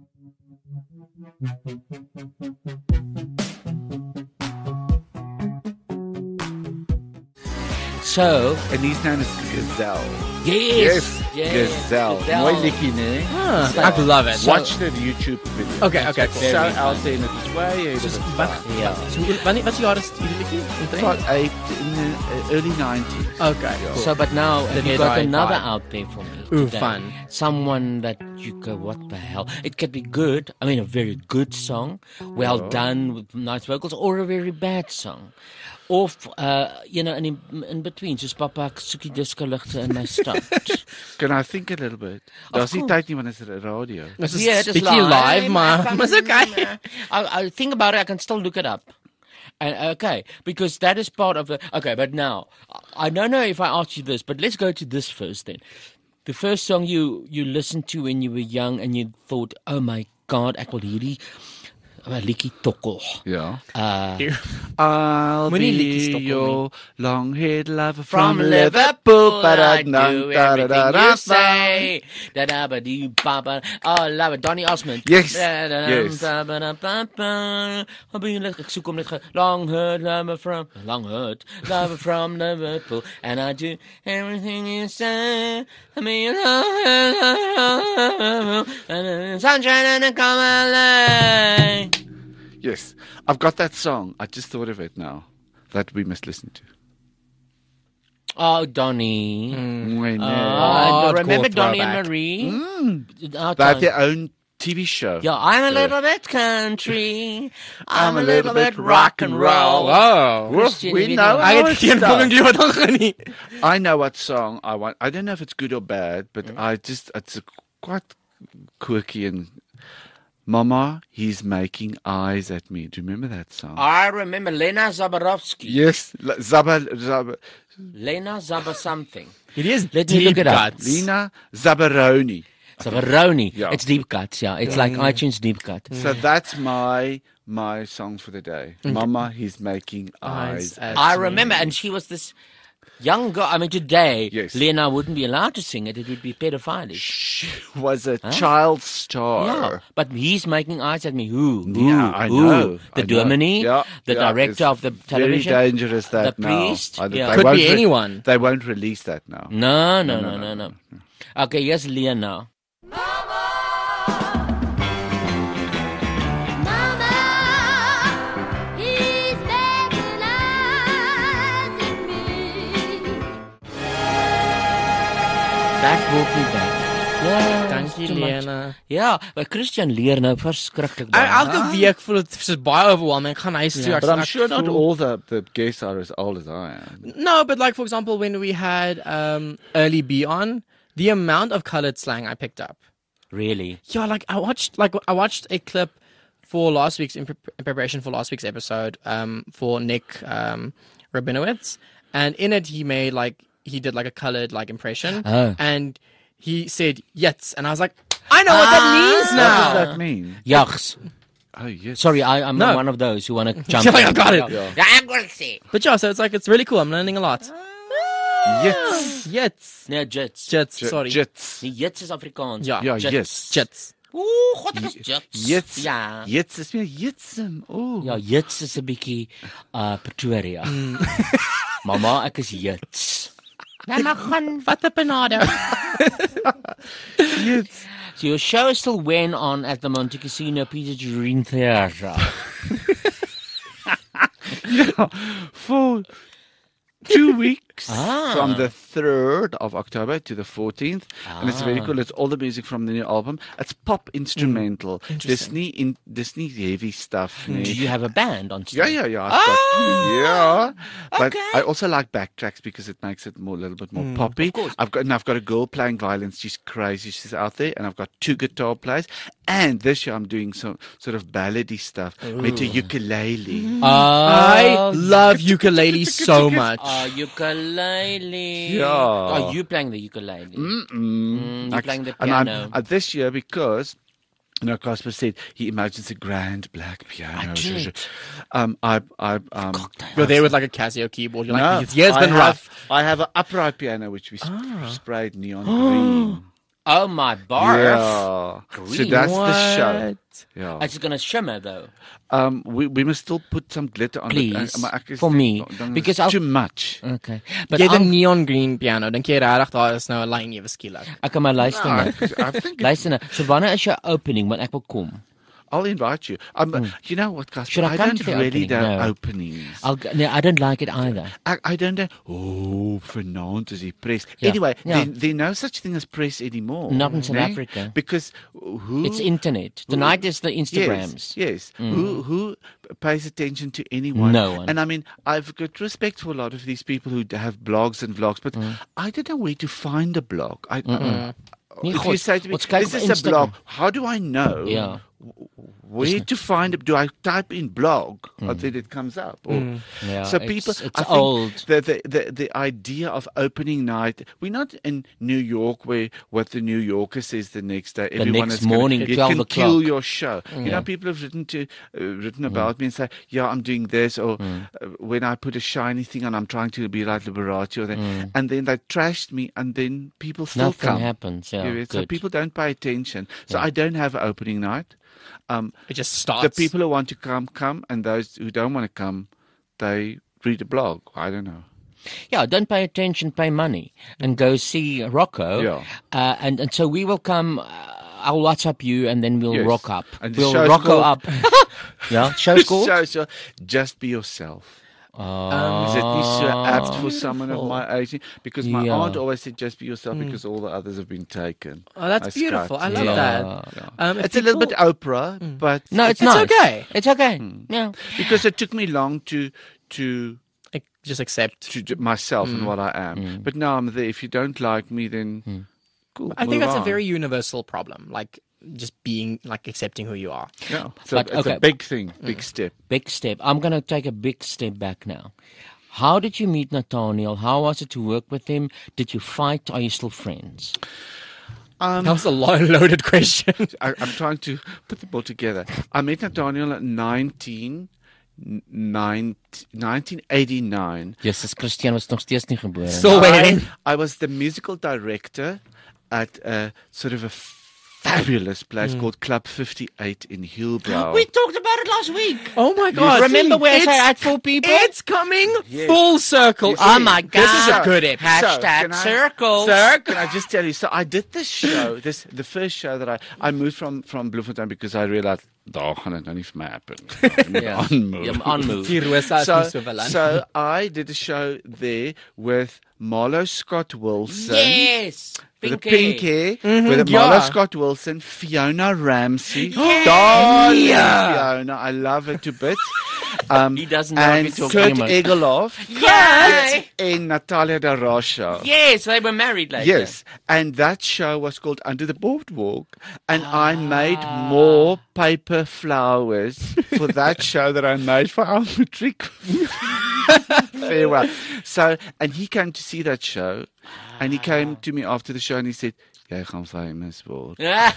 So, And his name is Gazelle. yes, yes, Gazelle. Mooi liedjie, nee? Ah, I love it. Watch the YouTube video. Okay, okay, cool. So Very out fun. there in het way. Soos It wat? Ja. So, wanneer wat is die jaar is hierdie liedjie? about eight in the uh, early nineties. Okay, cool. So, but now The you got Jedi another vibe. out there for me. Ooh, today. fun. Someone that you go, what the hell? It could be good. I mean, a very good song, well done with nice vocals, or a very bad song. Of, uh, you know, and in, in between, just Papa, ek soek die disco ligte in my stad. Can I think a little bit? Of Daar's nie course. tyd nie wanneer dit radio. This is Yeah, it is speaking live, maar maar- maar is okay. I, I think about it, I can still look it up. And, okay, because that is part of the... Okay, but now, I don't know if I asked you this, but let's go to this first then. The first song you, you listened to when you were young and you thought, oh my God, ek wil hierdie uh, liedjie tokkel. Ja. Uh, I'll Moenie be liedjies stop your long-haired lover From from Liverpool, Liverpool. I do Ba-da-dum, everything da-da-da-da. you say. Da da ba dee ba ba. Oh, love it, Donny Osmond. Yes, Da-da-dum, yes. da-ba-da-ba-ba. I'll be like- Ek soek hom net ge- long haired lover from long haired lover from Liverpool, and I do everything you say. I mean, and sunshine and a come L A. Yes, I've got that song. I just thought of it now. That we must listen to. Oh, Donny. When, Oh, uh, Hardcore remember Donny and throwback. Marie? mm, Our they have time. their own T V show. Yeah, I'm a little bit country. I'm, a little, bit rock and roll. Wow. Christian, we weet jy know wat? Ek our het geen stuff. volgende idee wat ons gaan nie. I know what song I want. I don't know if it's good or bad, but I just it's a quite quirky and. Mama, he's making eyes at me. Do you remember that song? I remember Lena Zabarovsky. Yes, L- Zaba, Zaba, Lena Zaba something. It is Let me deep look it up. cuts. Lina Zabaroni. Zabaroni. Yeah. It's deep cuts, yeah. It's like iTunes deep cut. So that's my my song for the day. Mama, he's making eyes. Eyes at I me. remember, and she was this young girl. I mean, today, Yes. Lena wouldn't be allowed to sing it. It would be pedophilic. She was a child star. Yeah, but he's making eyes at me. Who? Who? Yeah, I Who? know. The I know. Dominie, Yeah, the yeah, director it's of the television. Very dangerous that the now. priest. I- Yeah. they Could won't be anyone. They won't release that now. No, no, no, no, no. Okay, here's Lena. Mama, he's making eyes at me. That brought me back. Ja, Dankie, too much. Lena. Ja, maar Christian leer nou verskriklik I, baie. elke week voel dit soos baie overwhelming. Ek gaan huis toe. ek But I'm ek sure not voel- all the, the guests are as old as I am. No, but like for example, when we had um, Early B on, the amount of colored slang I picked up. Really? Yeah, like I watched, like I watched a clip for last week's in, pre- in preparation for last week's episode um, for Nick um, Rabinowitz, and in it he made like he did like a colored like impression, Oh. and he said "yets," and I was like, I know what that means What now. does that mean? Yucks. Oh, yes. Sorry, I, I'm No. one of those who want to jump. Yeah, I in. got it. Yeah, I'm going to say. But yeah, so it's like it's really cool. I'm learning a lot. Yes. Yets, Nee, jets. jets. J- Sorry. Jets. Die jets is Afrikaans. Ja. Ja, Jets. yes. Jets. Ooh, god, ek is jets. Jets. Ja. Jets is meer jetsem. Oh. Ja, jets is 'n bietjie uh Pretoria. Mama, ek is jets. Nou maar gaan. Wat 'n panado. Jets. So your show is still weighing on at the Monte Casino Peter Jurin Theatre. For two weeks Ah. from the third of October to the fourteenth. And it's very cool. It's all the music from the new album. It's pop instrumental. Disney in Disney heavy stuff. nee. Do you have a band on Yeah, stage? yeah, yeah. I've got, yeah. But okay. I also like backtracks because it makes it more a little bit more poppy. of course. I've got and I've got a girl playing violin. She's crazy. She's out there, and I've got two guitar players. And this year I'm doing some sort of ballady stuff with a ukulele. I love ukulele so much. Uh, ukulele. Yeah. Oh, you playing the ukulele. Mm-mm. Mm, you're Ac- playing the and I'm- piano. uh, this year because. You know, Casper said he imagines a grand black piano. I did. Um, I, I, um, You're there with like a Casio keyboard. You're like, no, his year's I been have, rough. I have an upright piano which we sp- sprayed neon green. Oh my barf. Yeah. So Green. that's the show. What? Yeah. It's going to shimmer though. Um, we we must still put some glitter on Please, it. Uh, maar ek is for net- me, dan is because it I'll- too much. Okay. But Jy het 'n I'm, neon green piano. Dink jy regtig daar is nou 'n lyn ewe skielik? ek kan maar luister I, nou. I think it, Luister nou. So wanneer is jou opening? Want ek wil kom. I'll invite you. Um, You know what, Casper? Should I I come don't to the really opening? do No. openings. I'll, go- no, I don't like it either. I, I don't know. Oh, vanaand is die press. Yeah, Anyway, yeah. there, there's no such thing as press anymore. Not in South nee? Africa. Because who? It's internet. Tonight is the Instagrams. Yes, yes. Who who pays attention to anyone? No one. And I mean, I've got respect for a lot of these people who have blogs and vlogs, but I don't know where to find a blog. I, uh, Nee, if God, you say to me, ons kyk "This op is a Instagram." blog," how do I know? Yeah. Where to find it? Do I type in blog or then it comes up? Or, Yeah, so it's- people, it's I think old. The, the the the idea of opening night. We're not in New York where what the New Yorker says the next day. Everyone next is gonna- morning, it twelve can o'clock. kill your show. You Yeah. know, people have written to uh, written about me and say, "Yeah, I'm doing this," or uh, when I put a shiny thing on, I'm trying to be like Liberace, or that, and then they trashed me, and then people still Nothing come. happens. Yeah, Yeah, so good. people don't pay attention. So I don't have an opening night. Um, It just starts. the people who want to come, come, and those who don't want to come, they read a blog. I don't know. Yeah, don't pay attention, pay money, and go see Rocco. Yeah. Uh, and, and so we will come. Uh, I'll WhatsApp you, and then we'll Yes. rock up. And the we'll show's Rocco called- up. Yeah, show's called. So, so just be yourself. Oh. Is it not so apt for someone of my age? Because my Yeah. aunt always said, just be yourself because all the others have been taken. Oh, that's I beautiful. scat. I love Yeah. that. Yeah. Um, if It's a little bit people- Oprah, but No, it's, It's nice. okay. It's okay. Yeah. because it took me long to to like, just accept. to do myself Mm. and what I am. But now I'm there. If you don't like me, then cool. I think move that's a on. very universal problem. Like just being like accepting who you are. yeah. So But, it's okay. a big thing, big step. Big step. I'm going to take a big step back now. How did you meet Nathaniel? How was it to work with him? Did you fight? Are you still friends? Um, That was a lo- loaded question. I, I'm trying to put them all together. I met Nathaniel at nineteen, nineteen eighty-nine. Jesus, Christian was nog steeds nie gebore. Still I, waiting. I was the musical director at a sort of a fabulous place called Club fifty-eight in Hillbrow. We talked about it last week. Oh my god! Remember where I It's- say I had four people? It's coming full circle. Oh my god. This is a good episode. So, Hashtag can I- circles. Can I just tell you? So I did this show, this the first show that I I moved from from Bloemfontein because I realized daar gaan dit nou nie vir my happen. Ek moet Yeah. aanmove. Yeah, unmoved. Die Rosa is So, nie so verlang. so I did a show there with Marlo Scott Wilson. Yes. With a Pink pink hair. hair, with a yeah. Marlo Scott Wilson, Fiona Ramsey. Darling Fiona, I love her to bits. Um, He doesn't know what and you're talking Kurt about. Egelhoff Yay! and Natalia de Rocha. Yes, they were married later. Yes, and that show was called Under the Boardwalk, and I made more paper flowers for that show that I made for our matric farewell. So, and he came to see that show, and he came to me after the show and he said, "Jy gaan famous word. Ah,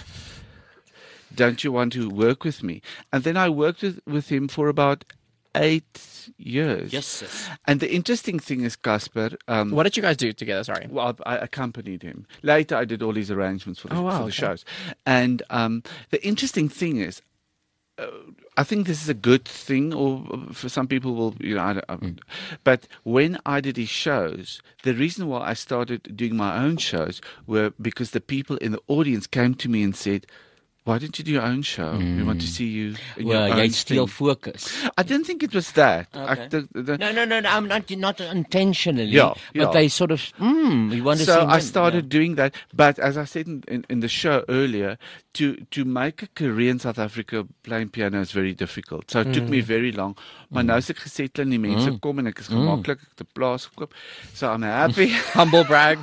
Don't you want to work with me?" And then I worked with, with him for about eight years. yes. And the interesting thing is, Casper, um, What did you guys do together? Sorry. well, I, I accompanied him. Later, I did all his arrangements for the, Oh, wow, for the okay. shows. And um, the interesting thing is, uh, I think this is a good thing, or for some people, will you know. I, don't- I, Mm. But when I did his shows, the reason why I started doing my own shows were because the people in the audience came to me and said, "Why don't you do your own show? We want to see you in Well, your jy own steal thing." focus. I didn't think it was that. I, Okay. the, the, No, no, no, no. I'm not not intentionally. Yeah, but yeah. they sort of. Mm, we want to so see. I him, started doing that. But as I said in, in, in the show earlier, to to make a career in South Africa playing piano is very difficult. So it took me very long. Maar nou is ek gesettle en die mense kom en ek is gemaklik, ek het 'n plaas gekoop. So I'm happy. Humble brag.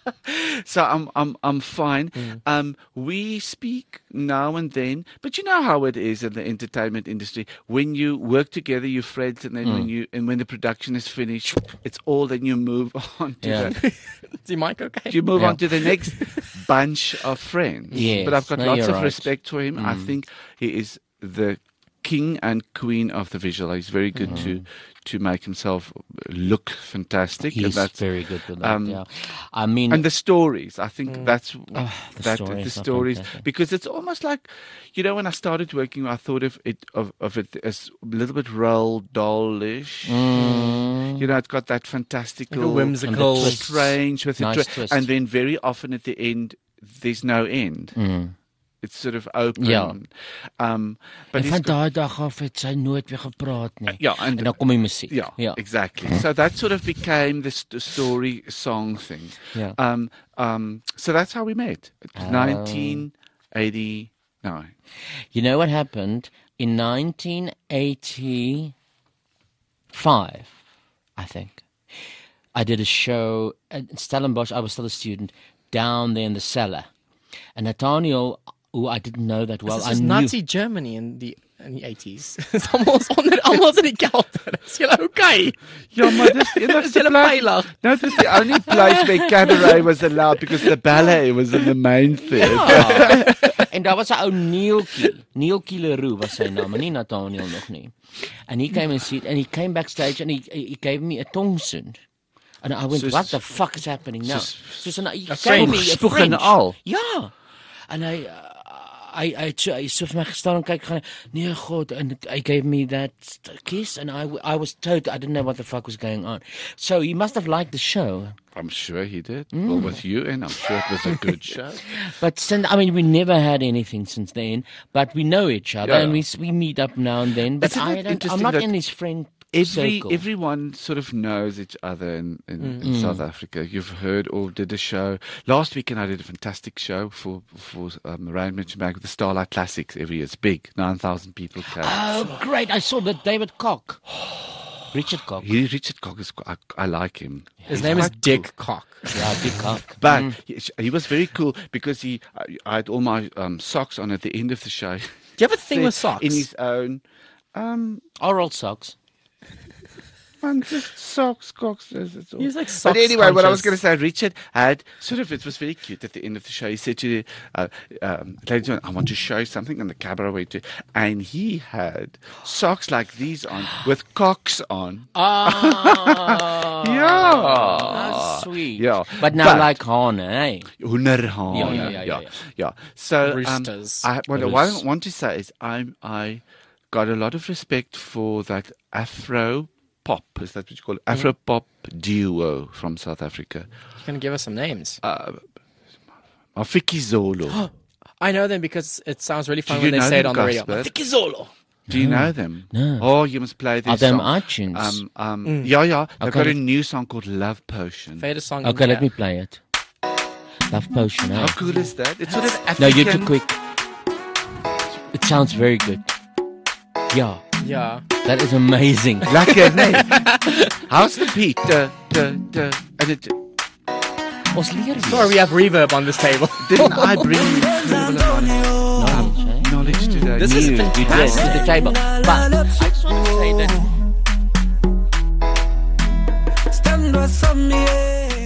So I'm I'm I'm fine. Um, we speak now and then, but you know how it is in the entertainment industry. When you work together, you're friends, and then when you and when the production is finished, it's all. Then you move on to Yeah. the, Is he Mike okay? you move Yeah. on to the next bunch of friends. Yes, But I've got no, lots you're of right. respect for him. I think he is the king and queen of the visual. He's very good to to make himself look fantastic. and He's that's very good with that. um, yeah. I mean, and the stories. I think that's the that stories the are stories fantastic. because it's almost like, you know, when I started working, I thought of it of, of it as a little bit Roald Dahl-ish. mm, You know, it's got that fantastical, whimsical- And the twists. strange with Nice a twi- twist. and then very often at the end, there's no end. mm. It's sort of open. Ja. Um, but En he's van got- daai dag af het sy nooit weer gepraat nie. Ja, en- en dan kom die musiek. Yeah, ja. exactly. So that sort of became the st- story song thing. Yeah. Um, um, so that's how we met. Oh. nineteen eighty-nine. You know what happened in nineteen eighty-five, I think. I did a show at Stellenbosch. I was still a student down there in the cellar, and Nathaniel, who I didn't know that well, This I was knew. Nazi Germany in the in the eighties. Almost on the almost in die kelder. Is jy okay? Ja, maar dis enigste Is julle plek. veilig? No, this is the only place where cabaret was allowed because the ballet was in the main theatre. Ja. En daar was 'n ou Neeltjie, Neeltjie Leroux was sy naam, en nie Nathaniel nog nie. And he came and sit, and he came backstage and he he gave me a tongsoen. And I went, Soos- what the fuck is happening now? soos- Soos an, he gave French. me a Spoeg en French. al. Ja. En hy uh, hy hy het so, hy so vir my gestaan en kyk gaan, nee god, and he gave me that kiss and I I was told I didn't know what the fuck was going on. So he must have liked the show. I'm sure he did. Well, with you, and I'm sure it was a good show. But since, I mean, we never had anything since then. But we know each other, Yeah. and we we meet up now and then. But Isn't I it don't. I'm interesting not that- in his friend every circle. everyone sort of knows each other in, in, Mm. in South Africa. You've heard or did a show last weekend. I did a fantastic show for for um, Rand Mitchenberg with the Starlight Classics every year. It's big, nine thousand people came. Oh, great! I saw that David Koch, Richard Koch. He, Richard Cock is I, I like him. His He's name is quite Dick Cock. Yeah, Dick Koch. But Mm. he, he was very cool because he I, I had all my um, socks on at the end of the show. Do you have a thing with socks? In his own. Um, Oral socks. man, just socks, cocks. It's all. He's like But socks anyway, what I was conscious. going to say, Richard had sort of, it was very cute at the end of the show. He said to the, uh, um, ladies and gentlemen, I want to show you something on the camera. Went to, and he had socks like these on with cocks on. Ah, Yeah. that's sweet. Yeah. but now But- like Hane, eh? Hoenderhane. Yeah, yeah, yeah, yeah, yeah. yeah. So um, Roosters. I, what, what I Roosters. want to say is I'm, I got a lot of respect for that Afro pop, is that what you call it? Afro pop duo from South Africa. You can give us some names. Uh, Mafiki Zolo. I know them because it sounds really fun Do when you they know say it them, on the radio. Casper? Fikizolo. Do you know them? No. Oh, you must play their Are them song. iTunes? Um, um, Yeah, yeah. They've Okay. got a new song called Love Potion. Favorite song. Okay, in let here. me play it. Love Potion, eh? How cool is that? It's sort of No, African. you're too quick. It sounds very good. Yeah, Yeah. that is amazing. Lekker, nee. How's the beat? Duh, duh, duh. And it, Ons leer weer. Sorry, we have reverb on this table. didn't I bring you incredible amount of Knowledge, eh? knowledge today? This is News. You did to the table. But I just want to say that Stand by some, yeah.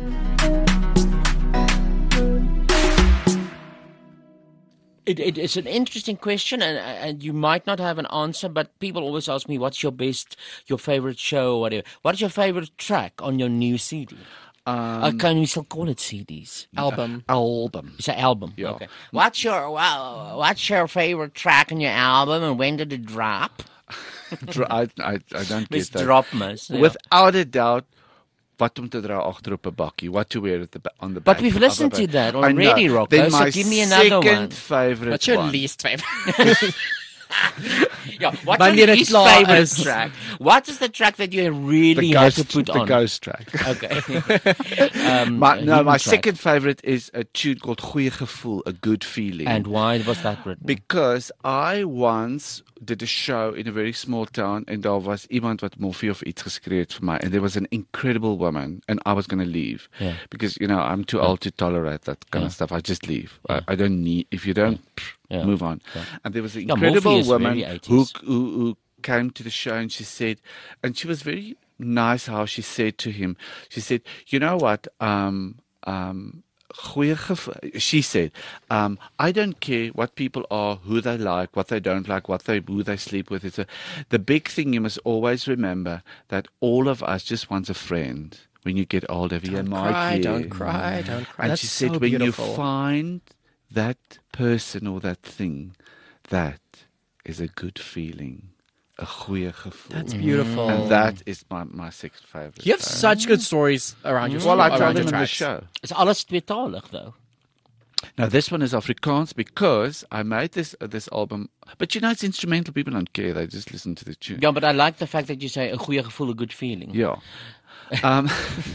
It, it, it's an interesting question, and and you might not have an answer. But people always ask me, "What's your best, your favorite show, or whatever? What is your favorite track on your new C D? Um, uh, can we still call it C Ds? Album. album. It's an album. Yeah. Okay. What's your wow, What's your favorite track on your album, and when did it drop? Dr- I, I, I don't It's get that. Dropmas. yeah. Without a doubt, wat om te dra agter op 'n bakkie, what to wear at the, ba- on the But back. we've listened of a to that bag. I know. already, Rocco, Then so my give me another second one. favorite What's your one. least favorite? Yeah, what's Wanneer your het least klaar favorite is. track? What is the track that you really the have ghost, to put the on? ghost track. Okay. um, My, a no, hidden my track. second favorite is a tune called Goeie Gevoel, a good feeling. And why was that written? Because I once did a show in a very small town and daar was iemand wat Morphie of iets geskreeu het vir my and there was an incredible woman and I was going to leave Yeah. because you know I'm too old to tolerate that kind Yeah. of stuff. I just leave. I, I don't need if you don't pff, Yeah. move on. Yeah. And there was an Yeah, incredible Morphie is woman very who, eighties. who who came to the show and she said and she was very nice how she said to him. She said, "You know what? Um um Goeie gevo- she said, um, I don't care what people are, who they like, what they don't like, what they who they sleep with. It's a, the big thing you must always remember that all of us just want a friend when you get older. Don't cry, don't cry, don't cry. And That's she said, so when beautiful. you find that person or that thing, that is a good feeling, a goeie gevoel. That's beautiful. And that is my, my sixth favorite. You have So- such good stories around your Well, I around told your them in the tracks. show. It's alles tweetalig though. Now this one is Afrikaans because I made this uh, this album, but you know it's instrumental. People don't care; they just listen to the tune. Yeah, but I like the fact that you say a goeie gevoel, a good feeling. Yeah. Um,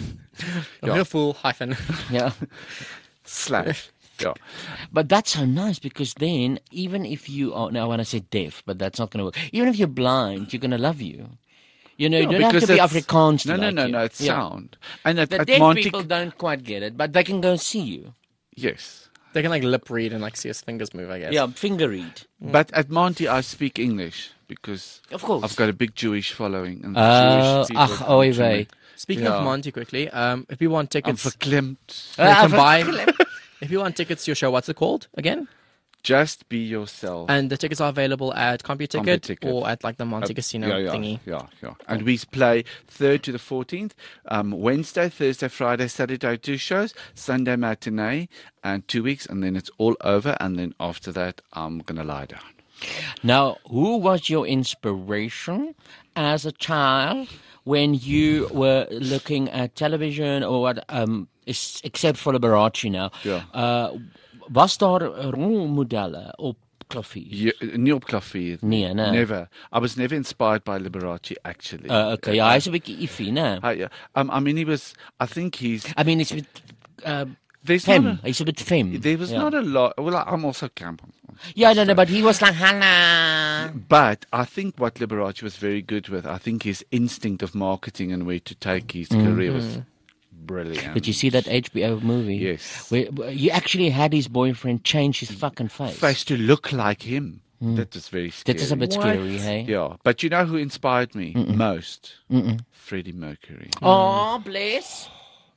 A gevoel hyphen. Yeah. slash. Yeah. But that's so nice because then even if you are now when I say deaf, but that's not going to work. Even if you're blind, you're going to love you. You know, you Yeah, don't have because to be it's- Afrikaans. to No, no, like no, you. no. It's Yeah. sound. And at, The at deaf Monte, people don't quite get it, but they can go and see you. yes. They can like lip read and like see his fingers move, I guess. Yeah, finger read. But at Monty, I speak English because Of course. I've got a big Jewish following. And Uh, Jewish people ach, come oei to wei. me. Speaking Yeah. of Monty quickly, um, if you want I'm tickets, verklempt. they Ah, can buy. verklempt. If you want tickets to your show, what's it called again? Just be yourself. And the tickets are available at CompuTicket CompuTicket. or at like the Monte Uh, Casino yeah, yeah, thingy. Yeah, yeah. And we play third to the fourteenth, um, Wednesday, Thursday, Friday, Saturday, two shows, Sunday matinee, and two weeks, and then it's all over. And then after that, I'm gonna lie down. Now, who was your inspiration as a child when you were looking at television or what? Um, is- except for Liberace now. Yeah. Uh, was daar rolmodelle op klavier. Ja, nie op klavier. Nee, nee. Never. I was never inspired by Liberace, actually. Uh, okay, ja, hy's 'n bietjie iffy, né? I, um, I mean, he was. I think he's. I mean, it's with uh, There's fem. not a, Hy's 'n bit fem. there was yeah. not a lot. Well, I- I'm also camp. Yeah, no, no, but he was like, Hannah. But I think what Liberace was very good with, I think his instinct of marketing and where to take his career was brilliant. Did you see that H B O movie? Yes. Where, where you actually had his boyfriend change his fucking face. Face to look like him. That was very scary. That is a bit What? scary, hey? Yeah, but you know who inspired me most? Freddie Mercury. Oh, bless.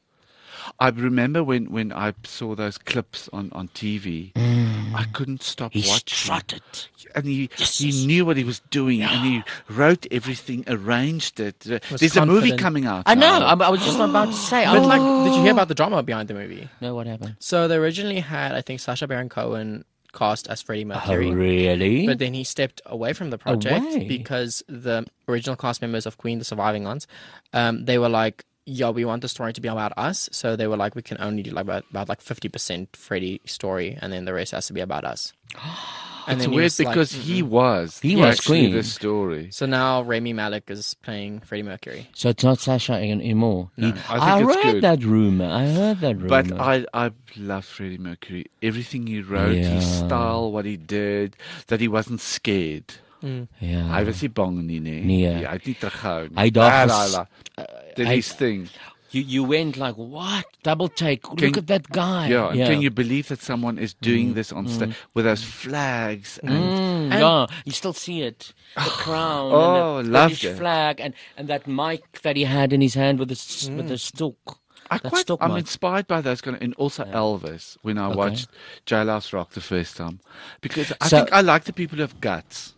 I remember when, when I saw those clips on, on T V, I couldn't stop He watching. strutted. And he, Yes, he yes. knew what he was doing, and he wrote everything, arranged it. Uh, Was There's a movie confident. coming out. I know. now. I, I was just about to say. But oh. like, did you hear about the drama behind the movie? No, what happened? So they originally had, I think, Sacha Baron Cohen cast as Freddie Oh, Mercury. really? But then he stepped away from the project Away? because the original cast members of Queen, the surviving ones, um, they were like, yeah, we want the story to be about us. So they were like, we can only do like about, about like fifty percent Freddie story, and then the rest has to be about us. And It's then he weird was like, because he was. He was actually Queen. the story. So now Rami Malek is playing Freddie Mercury. So it's not Sasha anymore. No, He- I think it's heard good. that rumor. I heard that rumor. But I, I love Freddie Mercury. Everything he wrote, his Yeah. style, what he did, that he wasn't scared. yeah. Hy was nie bang nie, nee. Nee. Hy het nie terughou nie. Hy daar Ah, ges- la, la. Did hy- his thing. You you went like, what? Double take. Can- Look at that guy. Yeah, and can you believe that someone is doing this on stage with those flags and Mm, yeah, you still see it. The crown Oh, and the loved British it. flag and, and that mic that he had in his hand with the, s with the stalk. I That quite, stalk I'm mic. inspired by those kind of, and also Elvis when I Okay. watched Jailhouse Rock the first time, because I So- think I like the people who have guts,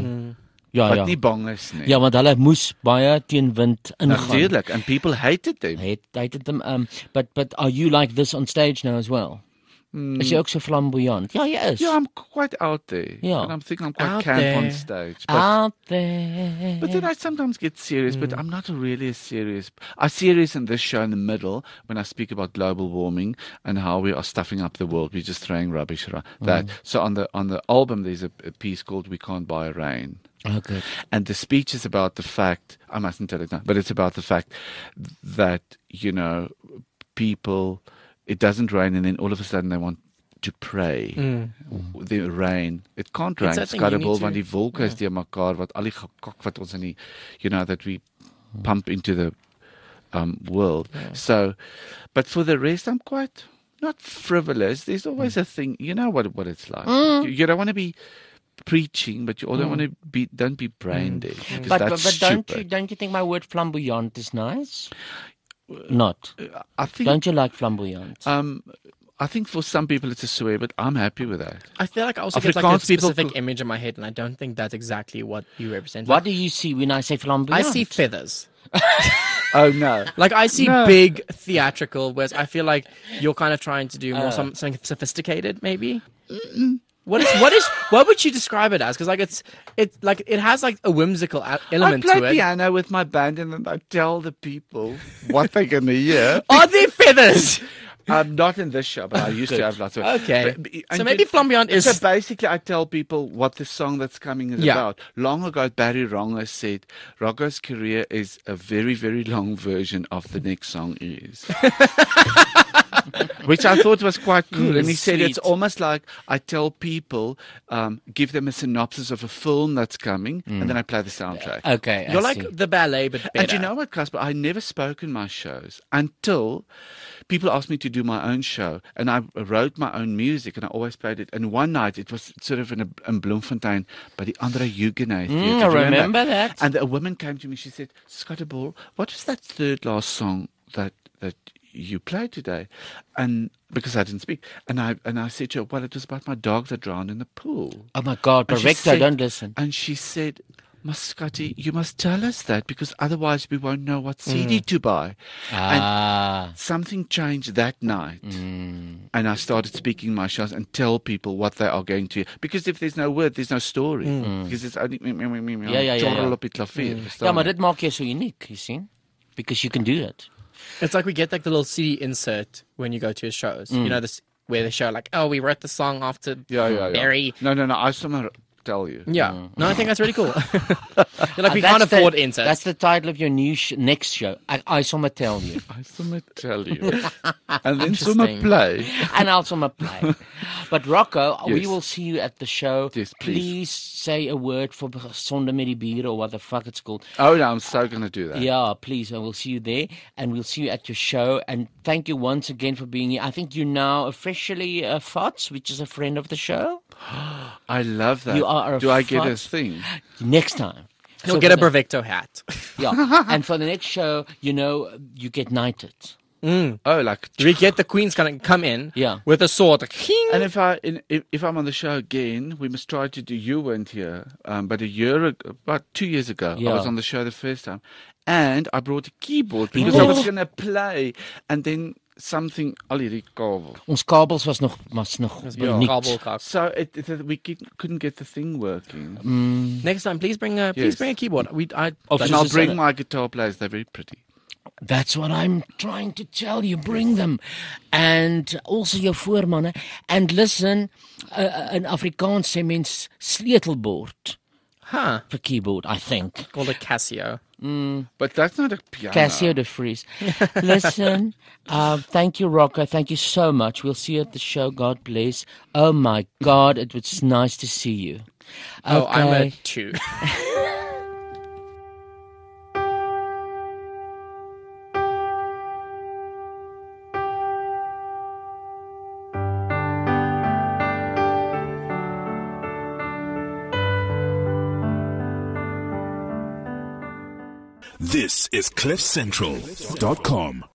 Ja, but ja. nie bang is nie. Ja, want hulle moes baie teen wind ingaan. Natuurlijk, and people hated them. Hate, hated them. Um, but but are you like this on stage now as well? Is jy ook so flamboyant? Ja, jy is. Yeah, I'm quite out there. Yeah. And I'm thinking I'm quite Out camp on there. stage. But, Out there. but then I sometimes get serious, but I'm not really a serious. I'm serious in this show in the middle when I speak about global warming and how we are stuffing up the world. We're just throwing rubbish around. That. So on the on the album, there's a, a piece called "We Can't Buy Rain." Oh, good. And the speech is about the fact, I mustn't tell it now, but it's about the fact that, you know, people, it doesn't rain and then all of a sudden they want to pray. The rain. It can't rain. that It's thing got you a ball need van to- die wolke is die mekaar wat al die gekak wat ons in die, you know, that we pump into the um, world. So, but for the rest, I'm quite not frivolous. There's always a thing, you know what what it's like. You, you don't want to be preaching, but you also don't want to be, don't be brain dead. 'cause But but, that's but don't stupid. you don't you think my word flamboyant is nice? Not. I think Don't you like flamboyant? um, I think for some people it's a swear, but I'm happy with that. I feel like I also get like a Afrikaans people specific co- image in my head, and I don't think that's exactly what you represent. What Like, do you see when I say flamboyant? I see feathers. Oh no. Like I see No. big theatrical, whereas I feel like you're kind of trying to do more Uh. some, something sophisticated, maybe. What is what is what would you describe it as? Because like it's it's like it has like a whimsical a- I element play to it. piano with my band and then I tell the people what they're going to hear. Are there feathers? Um, not in this show, but I used to have lots of. Okay. But- but- So and maybe then- flamboyant is- So basically, I tell people what the song that's coming is Yeah. about. Long ago, Barry Rongo said Roggo's career is a very, very long version of the next song is. Which I thought was quite cool. And he said it's Sweet. almost like I tell people, um, give them a synopsis of a film that's coming, and then I play the soundtrack. Okay, I You're like see. the ballet, but better. And you know what, Casper? I never spoke in my shows until people asked me to do my own show. And I wrote my own music and I always played it. And one night it was sort of in, a, in Bloemfontein by the Andre Huguenot Theatre. Mm, Do I you remember that. And a woman came to me. She said, Scottaball, what was that third last song that that you played today? And because I didn't speak. And I and I said to her, well, it was about my dog that drowned in the pool. Oh my God, And she Perfecto, said- don't listen. And she said, Muscati, you must tell us that because otherwise we won't know what C D to buy. And Ah, something changed that night. And I started speaking my shows and tell people what they are going to. Because if there's no word, there's no story. Because it's only me, me, me, me, me, Ja, ja, ja, chorrel ja. op die klavier, verstaan ja, maar jy? dit maak jou so uniek, you see? Because you can do it. It's like we get like the little C D insert when you go to his shows. You know, this where they show like, oh, we wrote the song after Yeah, yeah, yeah. Barry. No, no, no. I somehow tell you. Yeah. No, I think that's really cool. They're like, we Uh, can't that's the- afford inserts. That's the title of your new sh- next show. I, I summa tell you. I somehow tell you. And then somehow Interesting. play. And I'll summa play. But Rocco, we Yes. will see you at the show. Yes, please. say a word for Sonde met die Biere or what the fuck it's called. Oh, no, I'm so going to do that. Yeah, please. And we'll see you there. And we'll see you at your show. And thank you once again for being here. I think you're now officially a F O T S, which is a friend of the show. I love that. You are a Do I get a fuck. thing? Next time. He'll So get a for the- Bravecto hat. Yeah. And for the next show, you know, you get knighted. Oh, like. We get the Queen's gonna come in Yeah. with a sword. Like, "Hing." And if I in, if, if I'm on the show again, we must try to do. You weren't here, um, but a year ago, about two years ago, I Yeah. was on the show the first time, and I brought a keyboard He because I did. was going to play, and then something al hierdie kabel. Ons kabels was nog was nog Ja. niet. Kabelkak. So it, it, we get, couldn't get the thing working. Next time, please bring a please Yes. bring a keyboard. We I Of And This I'll is bring a- my guitar players. They're very pretty. That's what I'm trying to tell you. Bring them. And also your voormanne. And listen, uh, in Afrikaans sê mens sleutelbord huh vir keyboard, I think. called a Casio. But that's not a piano. Casio de Vries. Listen, uh, thank you, Rocco. Thank you so much. We'll see you at the show. God bless. Oh, my God. It was nice to see you. Oh, I'm a Okay. two. This is cliff central dot com.